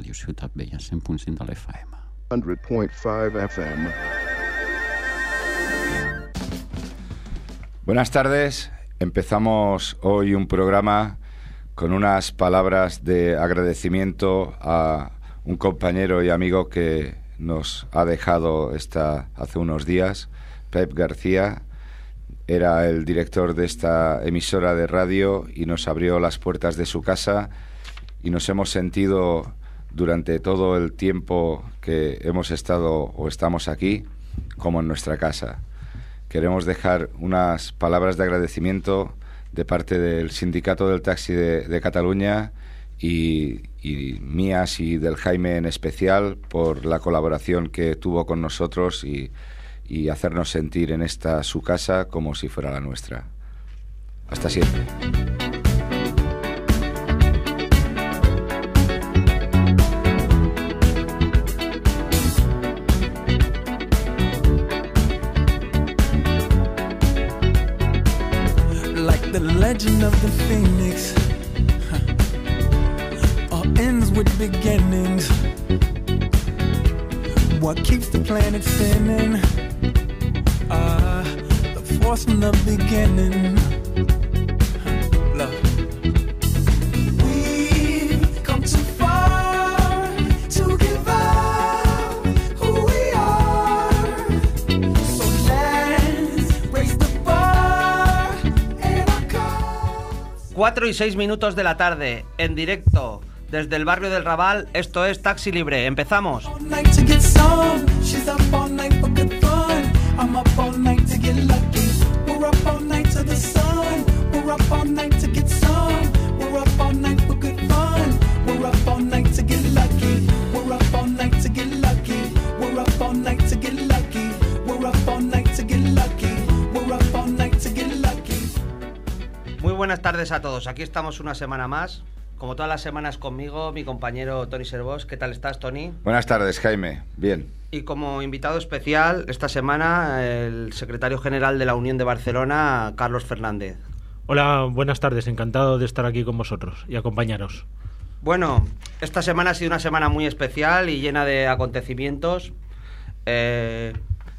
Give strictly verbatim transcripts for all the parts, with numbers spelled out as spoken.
Ràdio Ciutat Vella, cent punt cinc de l'F M. one hundred point five F M. Buenas tardes. Empezamos hoy un programa con unas palabras de agradecimiento a un compañero y amigo que nos ha dejado esta, hace unos días, Pep García. Era el director de esta emisora de radio y nos abrió las puertas de su casa y nos hemos sentido durante todo el tiempo que hemos estado o estamos aquí como en nuestra casa. Queremos dejar unas palabras de agradecimiento de parte del Sindicato del Taxi de, de Cataluña y, y mías y del Jaime en especial por la colaboración que tuvo con nosotros y, y hacernos sentir en esta su casa como si fuera la nuestra. Hasta siempre. The legend of the phoenix, huh, all ends with beginnings. What keeps the planet spinning? Uh, the force from the beginning. Huh, love. We've come too far to give up who we are. So let's raise the bar. cuatro y seis minutos de la tarde, en directo, desde el barrio del Raval. Esto es Taxi Libre. ¡Empezamos! Muy buenas tardes a todos. Aquí estamos una semana más. Como todas las semanas conmigo, mi compañero Toni Servos. ¿Qué tal estás, Toni? Buenas tardes, Jaime. Bien. Y como invitado especial esta semana, el secretario general de la Unión de Barcelona, Carlos Fernández. Hola, buenas tardes. Encantado de estar aquí con vosotros y acompañaros. Bueno, esta semana ha sido una semana muy especial y llena de acontecimientos. Eh...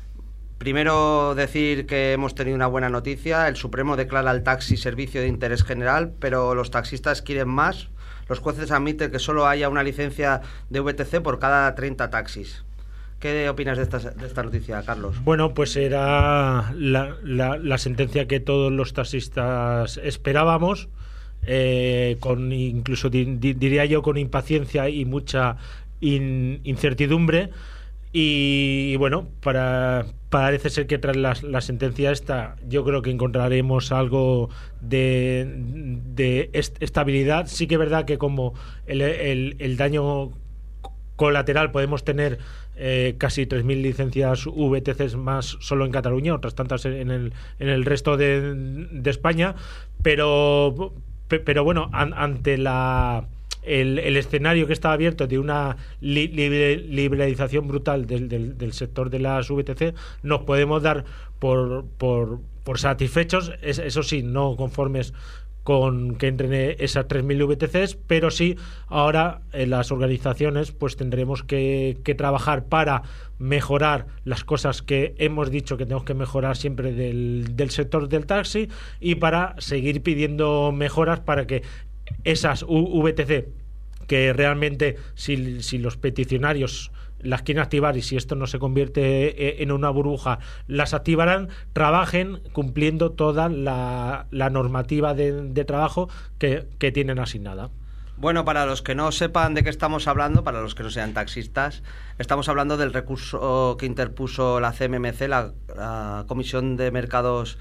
Primero decir que hemos tenido una buena noticia. El Supremo declara al taxi servicio de interés general, pero los taxistas quieren más. Los jueces admiten que solo haya una licencia de V T C por cada treinta taxis. ¿Qué opinas de esta, de esta noticia, Carlos? Bueno, pues era la, la, la sentencia que todos los taxistas esperábamos, eh, con incluso di, di, diría yo con impaciencia y mucha in, incertidumbre. Y, y bueno, para, parece ser que tras la, la sentencia esta yo creo que encontraremos algo de, de est- estabilidad. Sí que es verdad que como el, el, el daño colateral podemos tener eh, casi tres mil licencias V T Cs más solo en Cataluña, otras tantas en el, en el resto de, de España, pero, pero bueno, an, ante la... El, el escenario que está abierto de una li, libre, liberalización brutal del, del, del sector de las V T C, nos podemos dar por, por, por satisfechos, es, eso sí, no conformes con que entren esas tres mil V T Cs, pero sí ahora en las organizaciones pues tendremos que, que trabajar para mejorar las cosas que hemos dicho que tenemos que mejorar siempre del, del sector del taxi, y para seguir pidiendo mejoras para que esas V T C que realmente si, si los peticionarios las quieren activar y si esto no se convierte en una burbuja, las activarán, trabajen cumpliendo toda la, la normativa de, de trabajo que, que tienen asignada. Bueno, para los que no sepan de qué estamos hablando, para los que no sean taxistas, estamos hablando del recurso que interpuso la C M M C, la, la Comisión de Mercados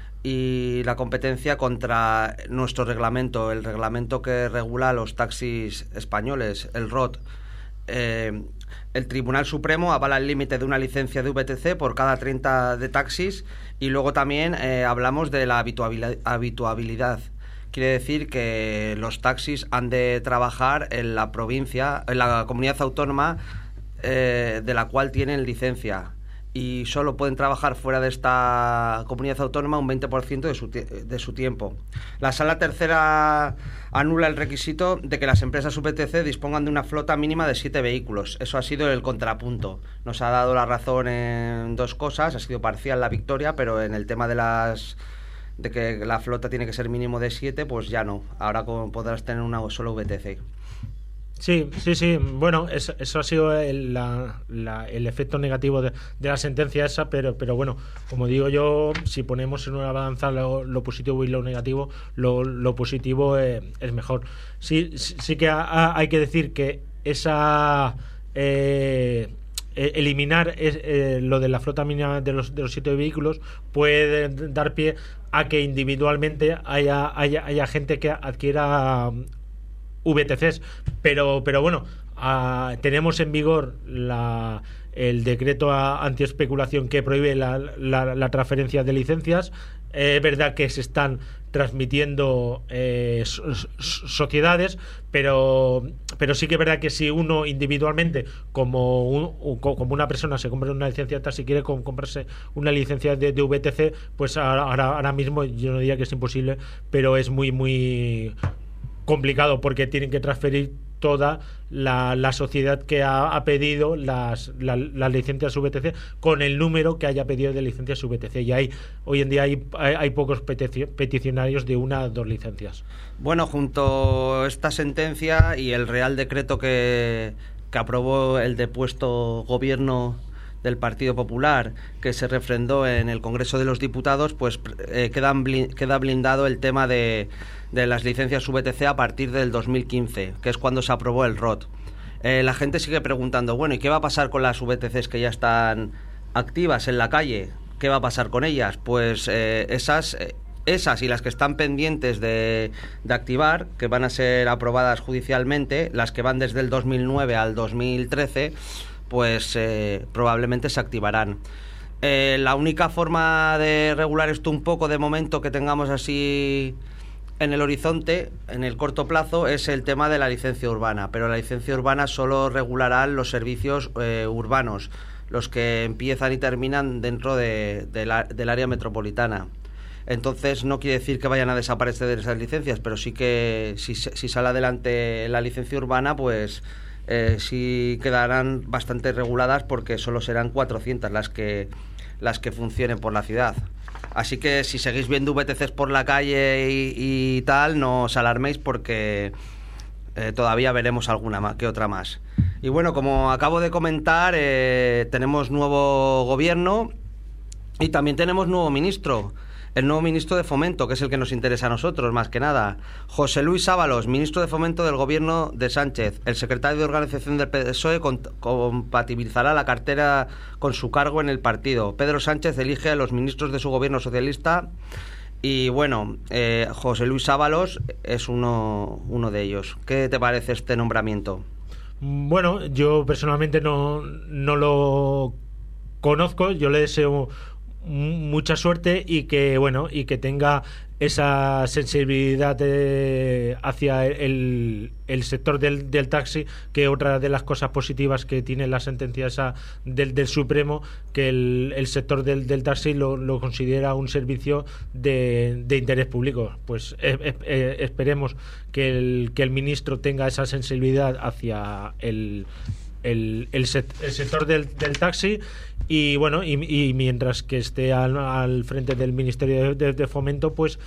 y la Competencia, contra nuestro reglamento, el reglamento que regula los taxis españoles, el R O T. Eh, el Tribunal Supremo avala el límite de una licencia de V T C por cada treinta de taxis, y luego también eh, hablamos de la habituabilidad, habituabilidad. Quiere decir que los taxis han de trabajar en la provincia, en la comunidad autónoma eh, de la cual tienen licencia. y solo pueden trabajar fuera de esta comunidad autónoma un veinte por ciento de su, de su tiempo. La Sala Tercera anula el requisito de que las empresas V T C dispongan de una flota mínima de siete vehículos. Eso ha sido el contrapunto. Nos ha dado la razón en dos cosas, ha sido parcial la victoria, pero en el tema de las de que la flota tiene que ser mínimo de siete, pues ya no. Ahora podrás tener una solo V T C. Sí, sí, sí. Bueno, eso, eso ha sido el, la, la, el efecto negativo de, de la sentencia esa, pero, pero bueno, como digo yo, si ponemos en una balanza lo, lo positivo y lo negativo, lo, lo positivo eh, es mejor. Sí, sí, sí que ha, hay que decir que esa... Eh, eliminar es, eh, lo de la flota mínima de los, de los siete vehículos puede dar pie a que individualmente haya, haya, haya gente que adquiera V T Cs, pero, pero bueno, uh, tenemos en vigor la, el decreto antiespeculación que prohíbe la, la, la transferencia de licencias. Es eh, verdad que se están transmitiendo eh, so, sociedades, pero pero sí que es verdad que si uno individualmente, como un, como una persona se compra una licencia de taxi y quiere comprarse una licencia de, de V T C, pues ahora, ahora mismo yo no diría que es imposible, pero es muy muy complicado porque tienen que transferir toda la, la sociedad que ha, ha pedido las, la, las licencias V T C con el número que haya pedido de licencias V T C, y hay, hoy en día hay, hay, hay pocos peticionarios de una o dos licencias. Bueno, junto a esta sentencia y el Real Decreto que, que aprobó el depuesto gobierno del Partido Popular, que se refrendó en el Congreso de los Diputados, pues eh, quedan blind, queda blindado el tema de, de las licencias V T C a partir del dos mil quince, que es cuando se aprobó el R O T. Eh, la gente sigue preguntando, bueno, ¿y qué va a pasar con las V T Cs que ya están activas en la calle? ¿Qué va a pasar con ellas? Pues eh, esas... Eh, Esas y las que están pendientes de, de activar, que van a ser aprobadas judicialmente, las que van desde el dos mil nueve al dos mil trece, pues eh, probablemente se activarán. Eh, la única forma de regular esto un poco de momento que tengamos así en el horizonte, en el corto plazo, es el tema de la licencia urbana, pero la licencia urbana solo regulará los servicios eh, urbanos, los que empiezan y terminan dentro de, de la, del área metropolitana. Entonces no quiere decir que vayan a desaparecer esas licencias, pero sí que si, si sale adelante la licencia urbana, pues eh, sí quedarán bastante reguladas, porque solo serán cuatrocientas las que las que funcionen por la ciudad. Así que si seguís viendo V T Cs por la calle y, y tal, no os alarméis, porque eh, todavía veremos alguna más que otra más. Y bueno, como acabo de comentar, eh, tenemos nuevo gobierno y también tenemos nuevo ministro. El nuevo ministro de Fomento, que es el que nos interesa a nosotros más que nada. José Luis Ábalos, ministro de Fomento del gobierno de Sánchez. El secretario de Organización del P S O E compatibilizará la cartera con su cargo en el partido. Pedro Sánchez elige a los ministros de su gobierno socialista y bueno, eh, José Luis Ábalos es uno, uno de ellos. ¿Qué te parece este nombramiento? Bueno, yo personalmente no, no lo conozco, yo le deseo mucha suerte y que bueno y que tenga esa sensibilidad de, hacia el, el sector del, del taxi, que otra de las cosas positivas que tiene la sentencia esa del, del Supremo, que el, el sector del, del taxi lo, lo considera un servicio de, de interés público. Pues eh, eh, esperemos que el, que el ministro tenga esa sensibilidad hacia el El, el, set, el sector del, del taxi y bueno y, y mientras que esté al, al frente del Ministerio de, de, de Fomento, pues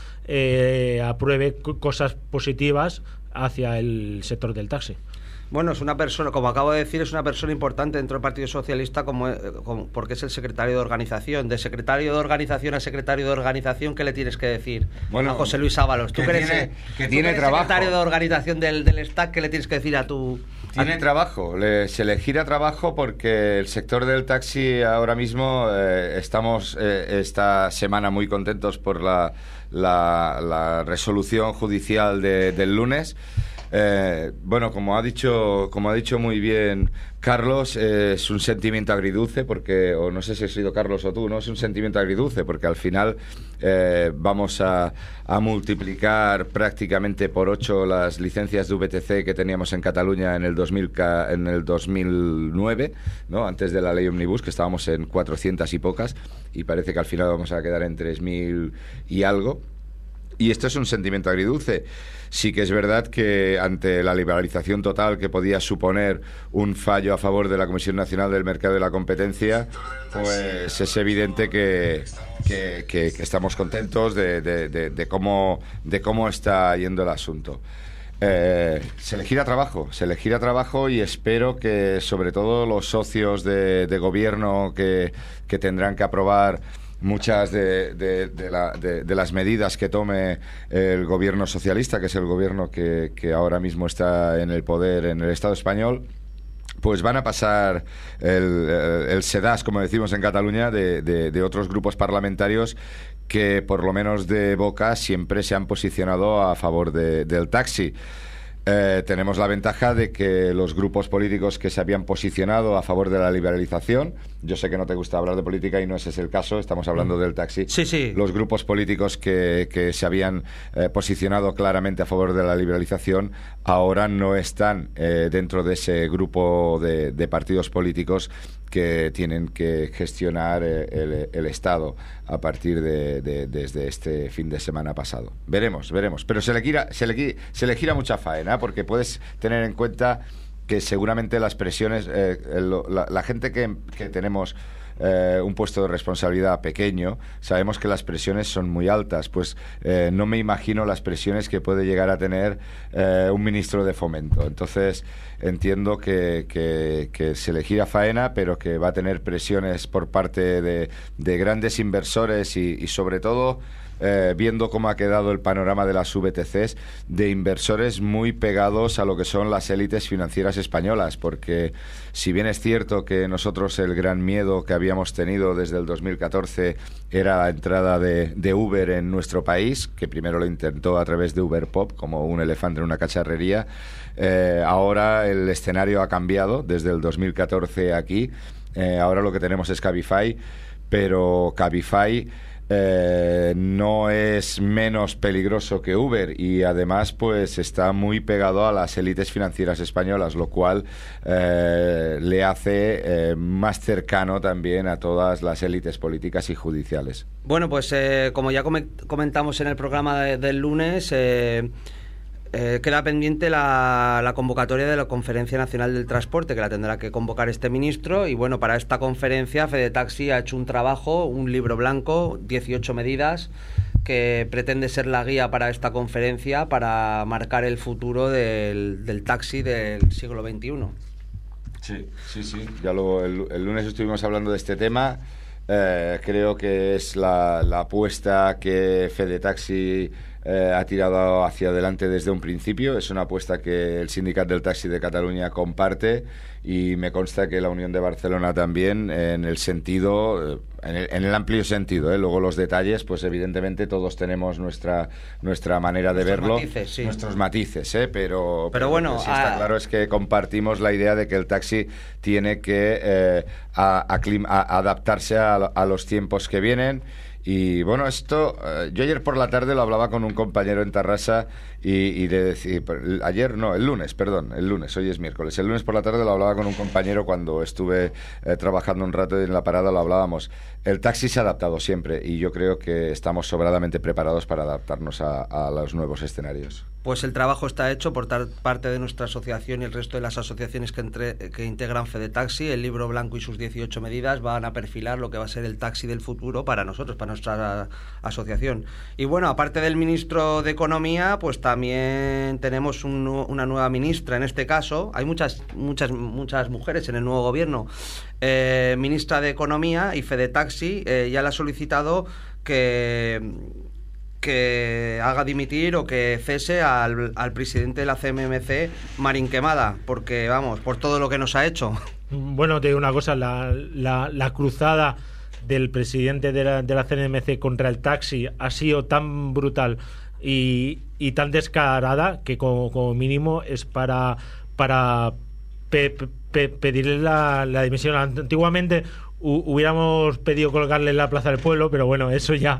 eh, apruebe cosas positivas hacia el sector del taxi. Bueno, es una persona, como acabo de decir, es una persona importante dentro del Partido Socialista, como, como porque es el secretario de organización. De secretario de organización a secretario de organización, ¿qué le tienes que decir bueno, a José Luis Ábalos? ¿Tú que, que eres, tiene, que tú tiene eres trabajo. secretario de organización del, del S T A C, ¿qué le tienes que decir a tu...? Tiene trabajo, le, se le gira trabajo, porque el sector del taxi ahora mismo eh, estamos eh, esta semana muy contentos por la, la, la resolución judicial de, del lunes. Eh, bueno, como ha dicho, como ha dicho muy bien Carlos, eh, es un sentimiento agridulce porque, o no sé si ha sido Carlos o tú, ¿no? Es un sentimiento agridulce porque al final eh, vamos a, a multiplicar prácticamente por ocho las licencias de V T C que teníamos en Cataluña en el dos mil, en el dos mil nueve, ¿no? Antes de la ley Omnibus, que estábamos en cuatrocientas y pocas, y parece que al final vamos a quedar en tres mil y algo. Y esto es un sentimiento agridulce. Sí que es verdad que ante la liberalización total que podía suponer un fallo a favor de la Comisión Nacional del Mercado y la Competencia, pues es evidente que, que, que, que estamos contentos de, de, de, de, cómo, de cómo está yendo el asunto. Eh, se le gira trabajo, se le gira trabajo y espero que sobre todo los socios de, de gobierno que, que tendrán que aprobar muchas de, de, de, la, de, de las medidas que tome el gobierno socialista, que es el gobierno que, que ahora mismo está en el poder en el Estado español, pues van a pasar el, el sedàs, como decimos en Cataluña, de, de, de otros grupos parlamentarios que por lo menos de boca siempre se han posicionado a favor de, del taxi. Eh, tenemos la ventaja de que los grupos políticos que se habían posicionado a favor de la liberalización, yo sé que no te gusta hablar de política y no ese es el caso, estamos hablando del taxi. Sí, sí. Los grupos políticos que, que se habían eh, posicionado claramente a favor de la liberalización ahora no están eh, dentro de ese grupo de, de partidos políticos que tienen que gestionar eh, el, el Estado a partir de, de desde este fin de semana pasado. Veremos, veremos. Pero se le gira, se le, se le gira mucha faena, porque puedes tener en cuenta que seguramente las presiones, eh, el, la, la gente que, que tenemos eh, un puesto de responsabilidad pequeño, sabemos que las presiones son muy altas. Pues eh, no me imagino las presiones que puede llegar a tener eh, un ministro de Fomento. Entonces entiendo que, que, que se le gira faena, pero que va a tener presiones por parte de, de grandes inversores y, y sobre todo Eh, viendo cómo ha quedado el panorama de las V T Cs, de inversores muy pegados a lo que son las élites financieras españolas, porque si bien es cierto que nosotros el gran miedo que habíamos tenido desde el dos mil catorce era la entrada de, de Uber en nuestro país, que primero lo intentó a través de Uber Pop, como un elefante en una cacharrería, eh, ahora el escenario ha cambiado desde el dos mil catorce aquí. Eh, ahora lo que tenemos es Cabify, pero Cabify Eh, no es menos peligroso que Uber y además pues está muy pegado a las élites financieras españolas, lo cual eh, le hace eh, más cercano también a todas las élites políticas y judiciales. Bueno, pues eh, como ya comentamos en el programa de, del lunes, eh, Eh, queda pendiente la, la convocatoria de la Conferencia Nacional del Transporte, que la tendrá que convocar este ministro. Y bueno, para esta conferencia FedeTaxi ha hecho un trabajo, un libro blanco, dieciocho medidas, que pretende ser la guía para esta conferencia, para marcar el futuro del, del taxi del siglo veintiuno. Sí, sí, sí. Ya lo, el, el lunes estuvimos hablando de este tema. Eh, creo que es la, la apuesta que FedeTaxi Eh, ha tirado hacia adelante desde un principio. Es una apuesta que el Sindicat del Taxi de Cataluña comparte y me consta que la Unión de Barcelona también, en el sentido, en el, en el amplio sentido, ¿eh? Luego los detalles, pues evidentemente todos tenemos nuestra nuestra manera de verlo, matices, sí. nuestros matices, ¿eh? pero, pero bueno, lo que sí está a... claro es que compartimos la idea de que el taxi tiene que eh, a, a, a adaptarse a, a los tiempos que vienen. Y bueno, esto, eh, yo ayer por la tarde lo hablaba con un compañero en Tarrasa y, y le decía, ayer no, el lunes, perdón, el lunes, hoy es miércoles, el lunes por la tarde lo hablaba con un compañero cuando estuve eh, trabajando un rato y en la parada lo hablábamos. El taxi se ha adaptado siempre y yo creo que estamos sobradamente preparados para adaptarnos a, a los nuevos escenarios. Pues el trabajo está hecho por parte de nuestra asociación y el resto de las asociaciones que, entre, que integran FedeTaxi. El libro blanco y sus dieciocho medidas van a perfilar lo que va a ser el taxi del futuro para nosotros, para nuestra asociación. Y bueno, aparte del ministro de Economía, pues también tenemos un, una nueva ministra. En este caso, hay muchas muchas muchas mujeres en el nuevo gobierno. Eh, ministra de Economía y FedeTaxi eh, ya le ha solicitado que... que haga dimitir o que cese al, al presidente de la C M M C, Marín Quemada, porque, vamos, por todo lo que nos ha hecho. Bueno, te digo una cosa, la, la, la cruzada del presidente de la, de la C M M C contra el taxi ha sido tan brutal y, y tan descarada que como, como mínimo es para para pe, pe, pedirle la, la dimisión. Antiguamente hu, hubiéramos pedido colgarle en la Plaza del Pueblo, pero bueno, eso ya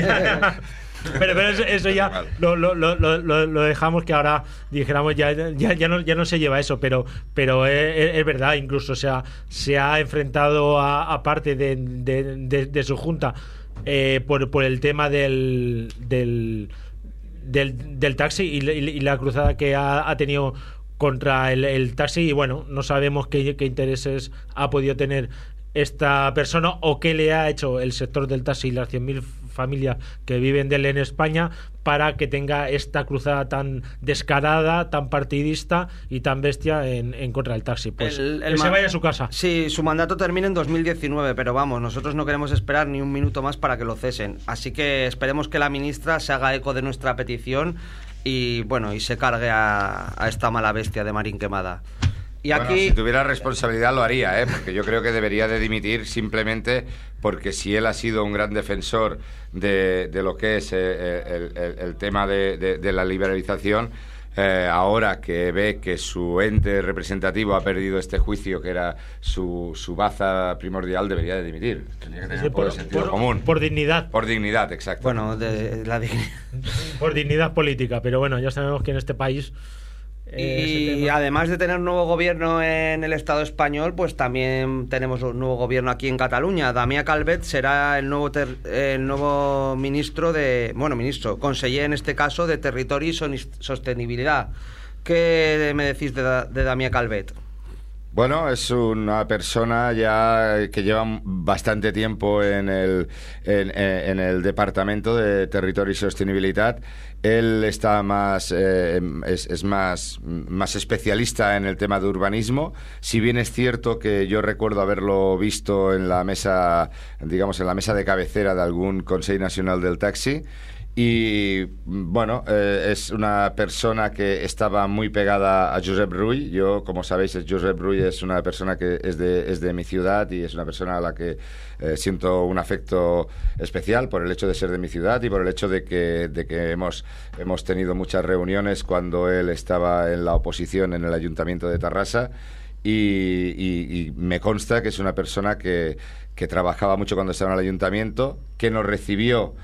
pero, pero eso, eso ya lo, lo, lo, lo, lo dejamos, que ahora dijéramos ya, ya, ya, no, ya no se lleva eso, pero pero es, es verdad, incluso se ha, se ha enfrentado a, a parte de, de, de, de su junta eh, por, por el tema del del, del, del taxi y, y la cruzada que ha, ha tenido contra el, el taxi, y bueno, no sabemos qué, qué intereses ha podido tener esta persona o qué le ha hecho el sector del taxi y las cien mil familias que viven de él en España para que tenga esta cruzada tan descarada, tan partidista y tan bestia en, en contra del taxi. Pues el, el que ma- se vaya a su casa. Sí, su mandato termina en dos mil diecinueve, pero vamos, nosotros no queremos esperar ni un minuto más para que lo cesen. Así que esperemos que la ministra se haga eco de nuestra petición y bueno, y se cargue a, a esta mala bestia de Marín Quemada. Y bueno, aquí... si tuviera responsabilidad lo haría, ¿eh? Porque yo creo que debería de dimitir simplemente porque si él ha sido un gran defensor de, de lo que es eh, el, el, el tema de, de, de la liberalización, eh, ahora que ve que su ente representativo ha perdido este juicio que era su, su baza primordial, debería de dimitir. Tendría que tener Sí, un poco por, de sentido por, común. por dignidad. Por dignidad, exacto. Bueno, de, de la dignidad. Por dignidad política, pero bueno, ya sabemos que en este país Y además de tener un nuevo gobierno en el Estado español, pues también tenemos un nuevo gobierno aquí en Cataluña. Damià Calvet será el nuevo ter- el nuevo ministro de, bueno, ministro, conseller en este caso de Territori y Sostenibilidad. ¿Qué me decís de, de Damià Calvet? Bueno, es una persona ya que lleva bastante tiempo en el, en, en el Departamento de Territorio y Sostenibilidad. Él está más, eh, es, es más, más especialista en el tema de urbanismo. Si bien es cierto que yo recuerdo haberlo visto en la mesa, digamos, en la mesa de cabecera de algún Consell Nacional del Taxi. Y bueno, eh, es una persona que estaba muy pegada a Josep Rull. Yo, como sabéis, Josep Rull es una persona que es de, es de mi ciudad y es una persona a la que eh, siento un afecto especial por el hecho de ser de mi ciudad y por el hecho de que, de que hemos, hemos tenido muchas reuniones cuando él estaba en la oposición en el Ayuntamiento de Tarrasa. Y, y, y me consta que es una persona que, que trabajaba mucho cuando estaba en el ayuntamiento, que nos recibió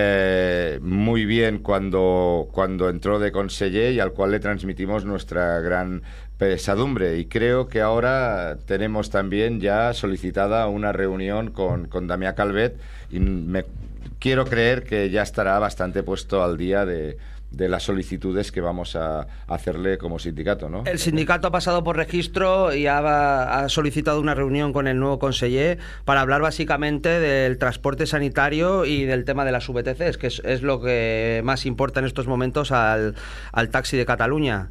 eh, muy bien cuando, cuando entró de conseller y al cual le transmitimos nuestra gran pesadumbre. Y creo que ahora tenemos también ya solicitada una reunión con, con Damià Calvet y me quiero creer que ya estará bastante puesto al día de... de las solicitudes que vamos a hacerle como sindicato, ¿no? El sindicato ha pasado por registro y ha, ha solicitado una reunión con el nuevo conseller para hablar básicamente del transporte sanitario y del tema de las V T Cs, que es, es lo que más importa en estos momentos al, al taxi de Cataluña.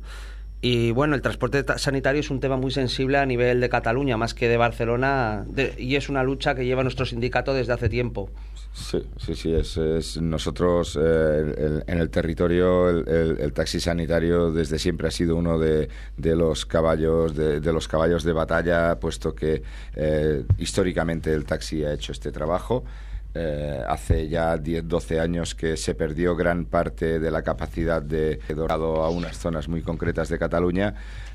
Y bueno, el transporte sanitario es un tema muy sensible a nivel de Cataluña, más que de Barcelona, de, y es una lucha que lleva nuestro sindicato desde hace tiempo. Sí, sí, sí. Es, es nosotros eh, el, en el territorio el, el, el taxi sanitario desde siempre ha sido uno de, de los caballos de, de los caballos de batalla, puesto que eh, históricamente el taxi ha hecho este trabajo. Eh, hace ya diez, doce años que se perdió gran parte de la capacidad de Dorado a unas zonas muy concretas de Cataluña,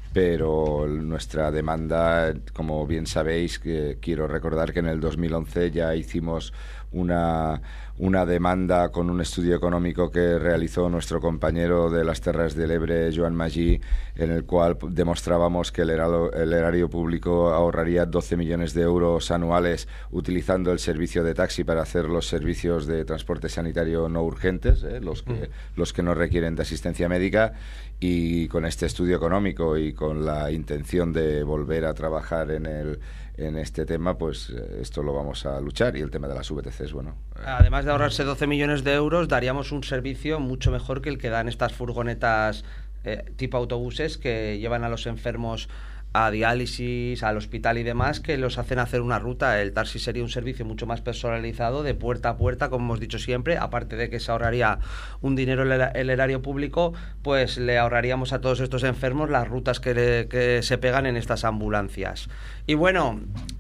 pero nuestra demanda, como bien sabéis, que quiero recordar que en el dos mil once ya hicimos una, una demanda con un estudio económico que realizó nuestro compañero de las Terras del Ebre, Joan Magí, en el cual demostrábamos que el erario, el erario público ahorraría doce millones de euros anuales utilizando el servicio de taxi para hacer los servicios de transporte sanitario no urgentes, ¿eh? los que, los que no requieren de asistencia médica. Y con este estudio económico y con la intención de volver a trabajar en el en este tema, pues esto lo vamos a luchar. Y el tema de las V T Cs, bueno... Además de ahorrarse doce millones de euros, daríamos un servicio mucho mejor que el que dan estas furgonetas eh, tipo autobuses que llevan a los enfermos a diálisis, al hospital y demás, que los hacen hacer una ruta. El taxi sería un servicio mucho más personalizado, de puerta a puerta, como hemos dicho siempre. Aparte de que se ahorraría un dinero el, el erario público, pues le ahorraríamos a todos estos enfermos las rutas que, le, que se pegan en estas ambulancias. Y bueno,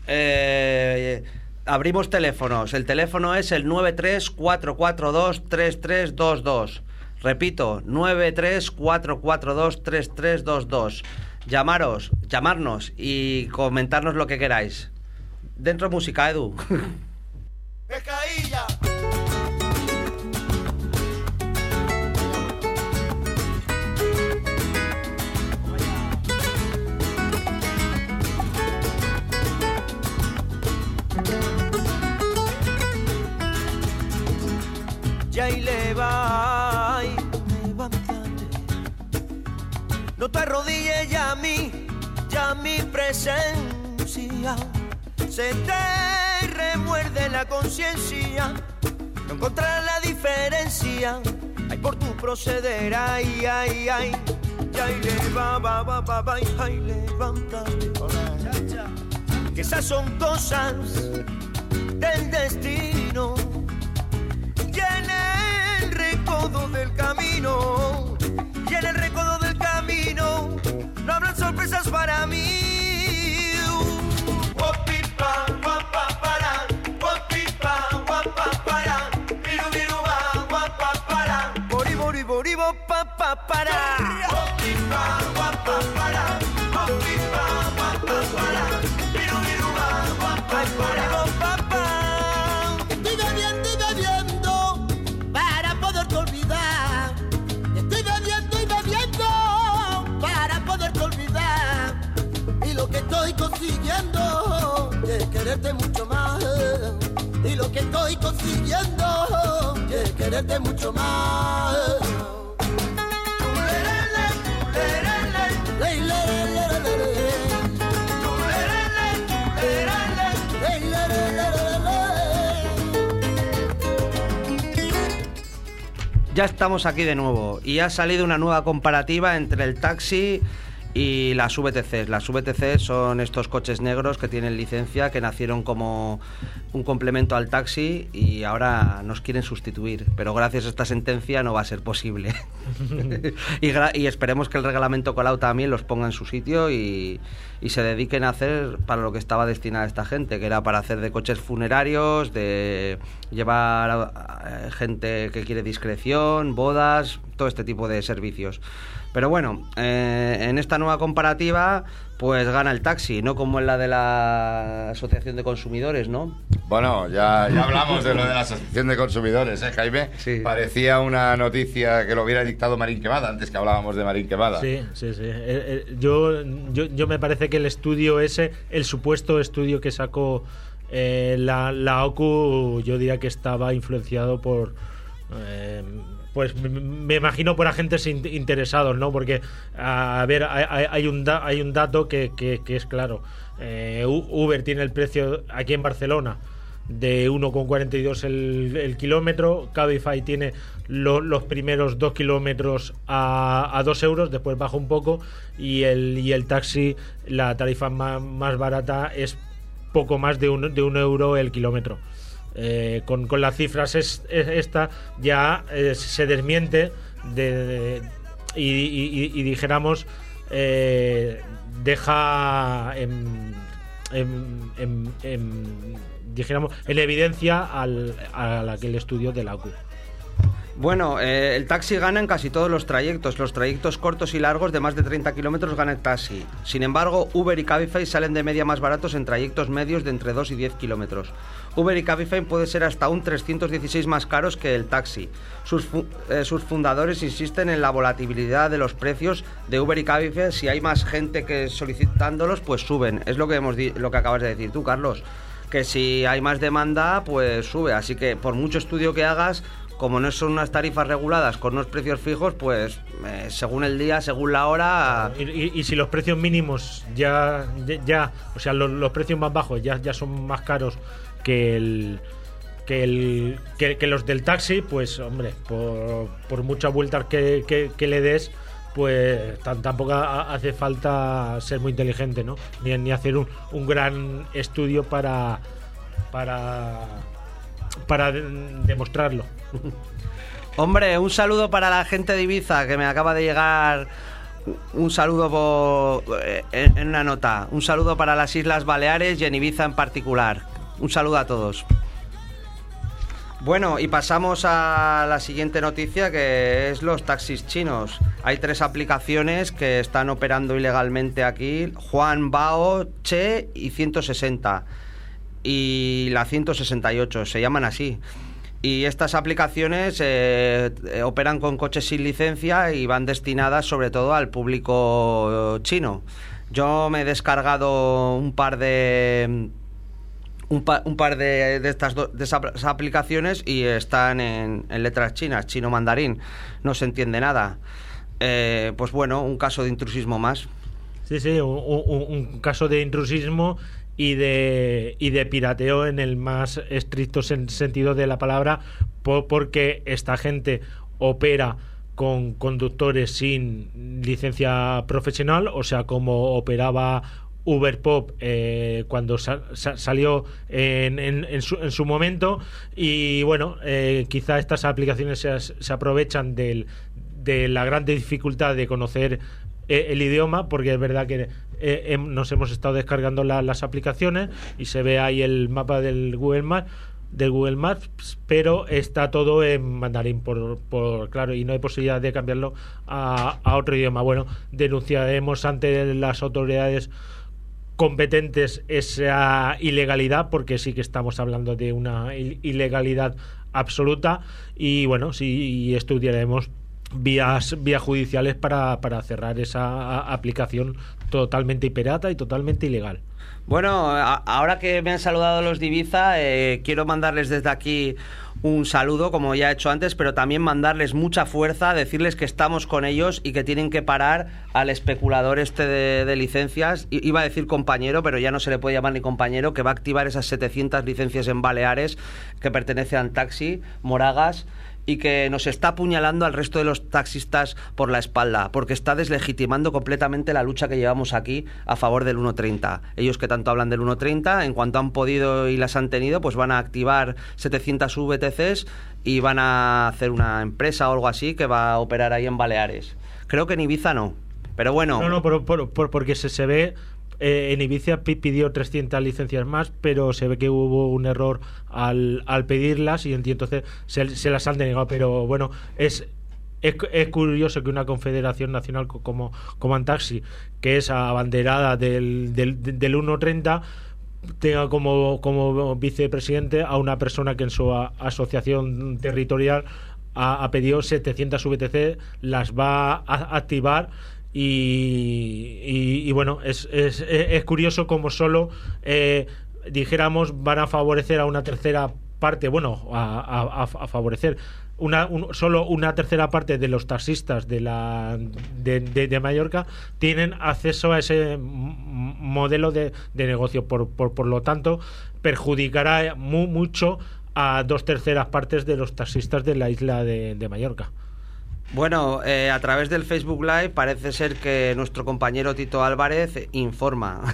eh, abrimos teléfonos. El teléfono es el nueve tres cuatro cuatro dos tres tres dos dos. Repito, nueve tres cuatro cuatro dos tres tres dos dos. Llamaros, llamarnos y comentarnos lo que queráis. Dentro música, Edu. Pescadilla. Ya y le va, levántate. No te arrodilles ya a mí, ya mi presencia. Se te remuerde la conciencia, no encontrarás la diferencia. Ay, por tu proceder, ay, ay, ay. Ya y le va, va, va, va, va, ay, levántate. Que esas son cosas del destino. Y en el recodo del camino, y en el recodo del camino, no habrán sorpresas para mí. Guapipa, guapa, para, guapipa, guapa, para, viru, viru, va, guapa, para, bori, bori, bori, guapa, para, guapipa, guapa, para, guapipa, guapa, para, viru, viru, va, guapa, para, guapa, para. Estoy bebiendo y bebiendo para poderte olvidar. Estoy bebiendo y bebiendo para poderte olvidar. Y lo que estoy consiguiendo es quererte mucho más. Y lo que estoy consiguiendo es quererte mucho más. Ya estamos aquí de nuevo y ha salido una nueva comparativa entre el taxi y las V T Cs. Las V T Cs son estos coches negros que tienen licencia, que nacieron como un complemento al taxi y ahora nos quieren sustituir. Pero gracias a esta sentencia no va a ser posible. y, gra- y esperemos que el reglamento Colau también los ponga en su sitio y, y se dediquen a hacer para lo que estaba destinada esta gente, que era para hacer de coches funerarios, de llevar a, a gente que quiere discreción, bodas, todo este tipo de servicios. Pero bueno, eh, en esta nueva comparativa, pues gana el taxi, no como en la de la Asociación de Consumidores, ¿no? Bueno, ya, ya hablamos de lo de la Asociación de Consumidores, ¿eh, Jaime? Sí. Parecía una noticia que lo hubiera dictado Marín Quemada, antes que hablábamos de Marín Quemada. Sí, sí, sí. Eh, eh, yo, yo, yo me parece que el estudio ese, el supuesto estudio que sacó eh, la, la O C U, yo diría que estaba influenciado por... Eh, pues me, me imagino por agentes in, interesados, ¿no? Porque, a ver, hay, hay, un, da, hay un dato que, que, que es claro. Eh, Uber tiene el precio aquí en Barcelona de uno coma cuarenta y dos el, el kilómetro. Cabify tiene lo, los primeros dos kilómetros a, a dos euros, después baja un poco. Y el, y el taxi, la tarifa más, más barata es poco más de un, de un euro el kilómetro. Eh, con, con las cifras es, es esta ya eh, se desmiente de, de, y, y, y dijéramos eh, deja en, en, en, en, dijéramos en evidencia al, a aquel estudio de la O C U. Bueno, eh, el taxi gana en casi todos los trayectos. Los trayectos cortos y largos de más de treinta kilómetros gana el taxi. Sin embargo, Uber y Cabify salen de media más baratos en trayectos medios de entre dos y diez kilómetros. Uber y Cabify puede ser hasta un trescientos dieciséis más caros que el taxi. Sus, fu- eh, sus fundadores insisten en la volatilidad de los precios de Uber y Cabify. Si hay más gente que solicitándolos, pues suben. Es lo que, hemos di- lo que acabas de decir tú, Carlos. Que si hay más demanda, pues sube. Así que por mucho estudio que hagas, como no son unas tarifas reguladas con unos precios fijos, pues eh, según el día, según la hora... Y, y, y si los precios mínimos ya, ya, ya o sea, los, los precios más bajos ya, ya son más caros que el que el que, que los del taxi, pues hombre, por, por muchas vueltas que, que, que le des, pues t- tampoco hace falta ser muy inteligente, ¿no? Ni, ni hacer un, un gran estudio para para para de- demostrarlo. Hombre, un saludo para la gente de Ibiza, que me acaba de llegar un saludo por, en, en una nota. Un saludo para las Islas Baleares y en Ibiza en particular. Un saludo a todos. Bueno, y pasamos a la siguiente noticia, que es los taxis chinos. Hay tres aplicaciones que están operando ilegalmente aquí: Juan Bao, Che y ciento sesenta. Y la ciento sesenta y ocho, se llaman así. Y estas aplicaciones eh, operan con coches sin licencia y van destinadas sobre todo al público chino. Yo me he descargado un par de... Un, pa, un par de, de estas do, de esas aplicaciones y están en, en letras chinas, chino mandarín, no se entiende nada. Eh, pues bueno, un caso de intrusismo más. Sí, sí, un, un, un caso de intrusismo y de y de pirateo en el más estricto sen, sentido de la palabra, por, porque esta gente opera con conductores sin licencia profesional, o sea, como operaba Uberpop eh, cuando sal, sal, salió en, en, en, su, en su momento. Y bueno, eh, quizá estas aplicaciones se, se aprovechan del, de la gran dificultad de conocer eh, el idioma, porque es verdad que eh, nos hemos estado descargando la, las aplicaciones y se ve ahí el mapa del Google Maps del Google Maps, pero está todo en mandarín, por, por claro, y no hay posibilidad de cambiarlo a, a otro idioma. Bueno, denunciaremos ante las autoridades competentes esa ilegalidad, porque sí que estamos hablando de una ilegalidad absoluta, y bueno, sí, estudiaremos vías vías judiciales para, para cerrar esa aplicación totalmente pirata y totalmente ilegal. Bueno, a, ahora que me han saludado los de Ibiza, eh, quiero mandarles desde aquí un saludo, como ya he hecho antes, pero también mandarles mucha fuerza, decirles que estamos con ellos y que tienen que parar al especulador este de, de licencias. I, iba a decir compañero, pero ya no se le puede llamar ni compañero, que va a activar esas setecientas licencias en Baleares que pertenecen al taxi, Moragas, y que nos está apuñalando al resto de los taxistas por la espalda, porque está deslegitimando completamente la lucha que llevamos aquí a favor del uno treinta. Ellos que tanto hablan del uno treinta, en cuanto han podido y las han tenido, pues van a activar setecientas V T Cs y van a hacer una empresa o algo así que va a operar ahí en Baleares. Creo que en Ibiza no, pero bueno... No, no, por, por, por, porque se, se ve... Eh, en Ibiza pidió trescientas licencias más, pero se ve que hubo un error al, al pedirlas y entonces se, se las han denegado. Pero bueno, es, es, es curioso que una confederación nacional como, como Antaxi, que es abanderada del, del, del uno treinta, tenga como, como vicepresidente a una persona que en su a, asociación territorial ha, ha pedido setecientas V T C, las va a activar. Y, y, y bueno, es, es, es curioso como solo eh, dijéramos van a favorecer a una tercera parte, bueno, a, a, a favorecer una, un, solo una tercera parte de los taxistas de la de, de, de Mallorca tienen acceso a ese modelo de, de negocio, por, por, por lo tanto perjudicará mu, mucho a dos terceras partes de los taxistas de la isla de, de Mallorca. Bueno, eh, a través del Facebook Live parece ser que nuestro compañero Tito Álvarez informa.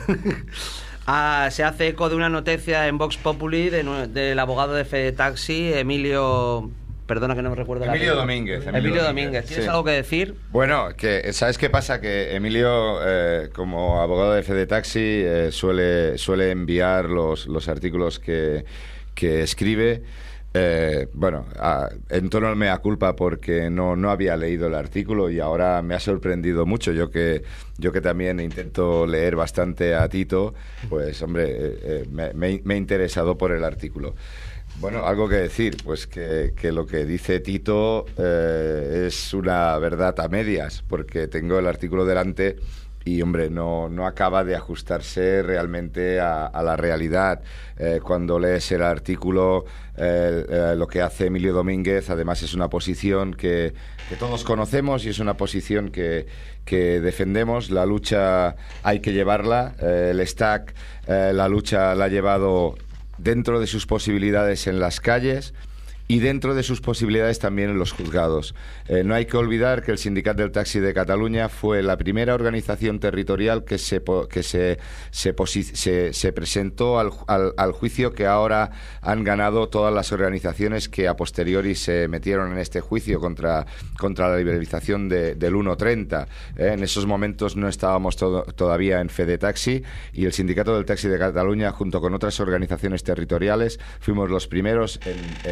ah, se hace eco de una noticia en Vox Populi de, del abogado de Fede Taxi, Emilio... Perdona que no me recuerdo. Emilio la Domínguez. Emilio, Emilio Domínguez. ¿Tienes sí. algo que decir? Bueno, que ¿sabes qué pasa? Que Emilio, eh, como abogado de Fede Taxi, eh, suele, suele enviar los, los artículos que, que escribe. Eh, bueno, a, en tono mea culpa porque no, no había leído el artículo y ahora me ha sorprendido mucho. Yo que yo que también intento leer bastante a Tito, pues hombre, eh, eh, me, me, me he interesado por el artículo. Bueno, algo que decir, pues que, que lo que dice Tito eh, es una verdad a medias, porque tengo el artículo delante y, hombre, no, no acaba de ajustarse realmente a, a la realidad. Eh, cuando lees el artículo, eh, eh, lo que hace Emilio Domínguez, además, es una posición que, que todos conocemos y es una posición que, que defendemos. La lucha hay que llevarla. Eh, el Stack, eh, la lucha la ha llevado dentro de sus posibilidades en las calles y dentro de sus posibilidades también en los juzgados. Eh, no hay que olvidar que el Sindicat del Taxi de Cataluña fue la primera organización territorial que se que se se, se, se presentó al, al, al juicio que ahora han ganado todas las organizaciones que a posteriori se metieron en este juicio contra, contra la liberalización de, del uno treinta. Eh, en esos momentos no estábamos todo, todavía en Fede Taxi y el Sindicato del Taxi de Cataluña, junto con otras organizaciones territoriales, fuimos los primeros en, en posicionar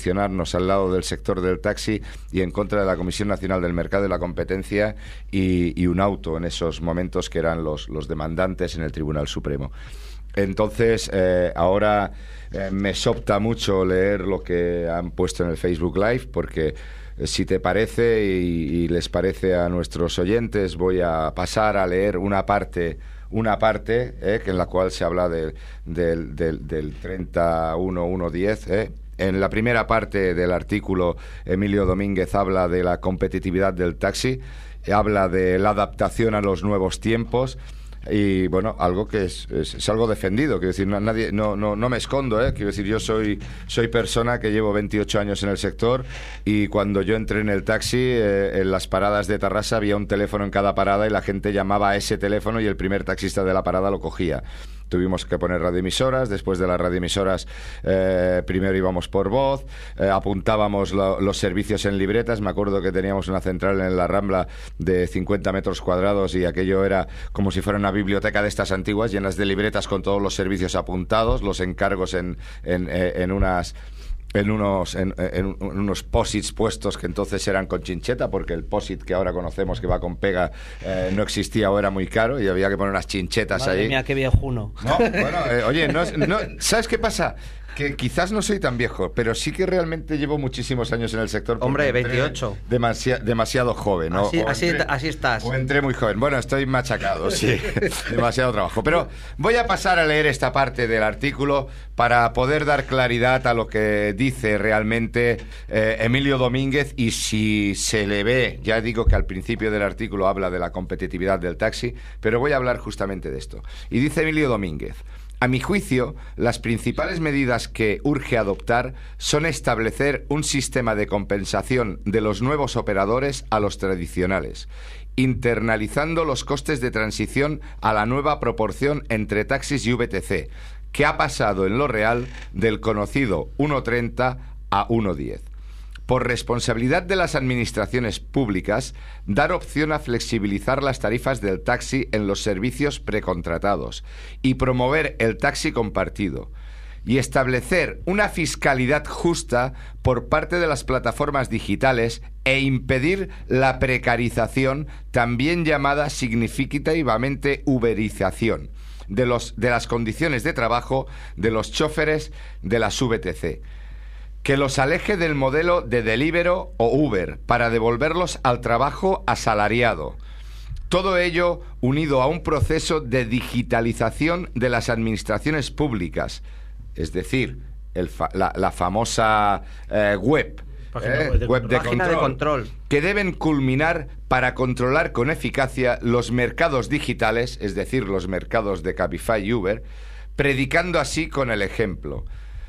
posicionarnos al lado del sector del taxi y en contra de la Comisión Nacional del Mercado y la Competencia y, y Unauto en esos momentos que eran los, los demandantes en el Tribunal Supremo. Entonces, eh, ahora eh, me sopta mucho leer lo que han puesto en el Facebook Live, porque eh, si te parece y, y les parece a nuestros oyentes, voy a pasar a leer una parte una parte eh, que en la cual se habla de, de, de, del treinta y uno punto ciento diez. Eh. En la primera parte del artículo, Emilio Domínguez habla de la competitividad del taxi, habla de la adaptación a los nuevos tiempos. Y bueno, algo que es, es, es algo defendido, quiero decir, no, nadie, no, no, no me escondo, ¿eh? Quiero decir, yo soy, soy persona que llevo veintiocho años en el sector, y cuando yo entré en el taxi, eh, en las paradas de Tarrasa había un teléfono en cada parada y la gente llamaba a ese teléfono y el primer taxista de la parada lo cogía. Tuvimos que poner radioemisoras, después de las radioemisoras eh, primero íbamos por voz, eh, apuntábamos lo, los servicios en libretas. Me acuerdo que teníamos una central en la Rambla de cincuenta metros cuadrados y aquello era como si fuera una biblioteca de estas antiguas, llenas de libretas con todos los servicios apuntados, los encargos en, en, en unas... en unos en, en, en unos posits puestos que entonces eran con chincheta, porque el posit que ahora conocemos que va con pega eh, no existía o era muy caro y había que poner unas chinchetas. Madre ahí. Madre mía, qué viejuno. No, bueno, eh, oye, no, no, ¿sabes qué pasa? Que quizás no soy tan viejo, pero sí que realmente llevo muchísimos años en el sector. Hombre, veintiocho. Demasi- demasiado joven, ¿no? Así, o así, entré, así estás. O entré muy joven. Bueno, estoy machacado, sí. Demasiado trabajo. Pero voy a pasar a leer esta parte del artículo para poder dar claridad a lo que dice realmente eh, Emilio Domínguez, y si se le ve, ya digo que al principio del artículo habla de la competitividad del taxi, pero voy a hablar justamente de esto. Y dice Emilio Domínguez: a mi juicio, las principales medidas que urge adoptar son establecer un sistema de compensación de los nuevos operadores a los tradicionales, internalizando los costes de transición a la nueva proporción entre taxis y V T C, que ha pasado en lo real del conocido uno treinta a uno diez. Por responsabilidad de las administraciones públicas, dar opción a flexibilizar las tarifas del taxi en los servicios precontratados y promover el taxi compartido, y establecer una fiscalidad justa por parte de las plataformas digitales e impedir la precarización, también llamada significativamente uberización, de, los, de las condiciones de trabajo de los choferes de las V T C, que los aleje del modelo de Deliveroo o Uber para devolverlos al trabajo asalariado. Todo ello unido a un proceso de digitalización de las administraciones públicas, es decir, el fa- la, la famosa eh, web, eh, de web de Página control, de control, que deben culminar para controlar con eficacia los mercados digitales, es decir, los mercados de Cabify y Uber, predicando así con el ejemplo,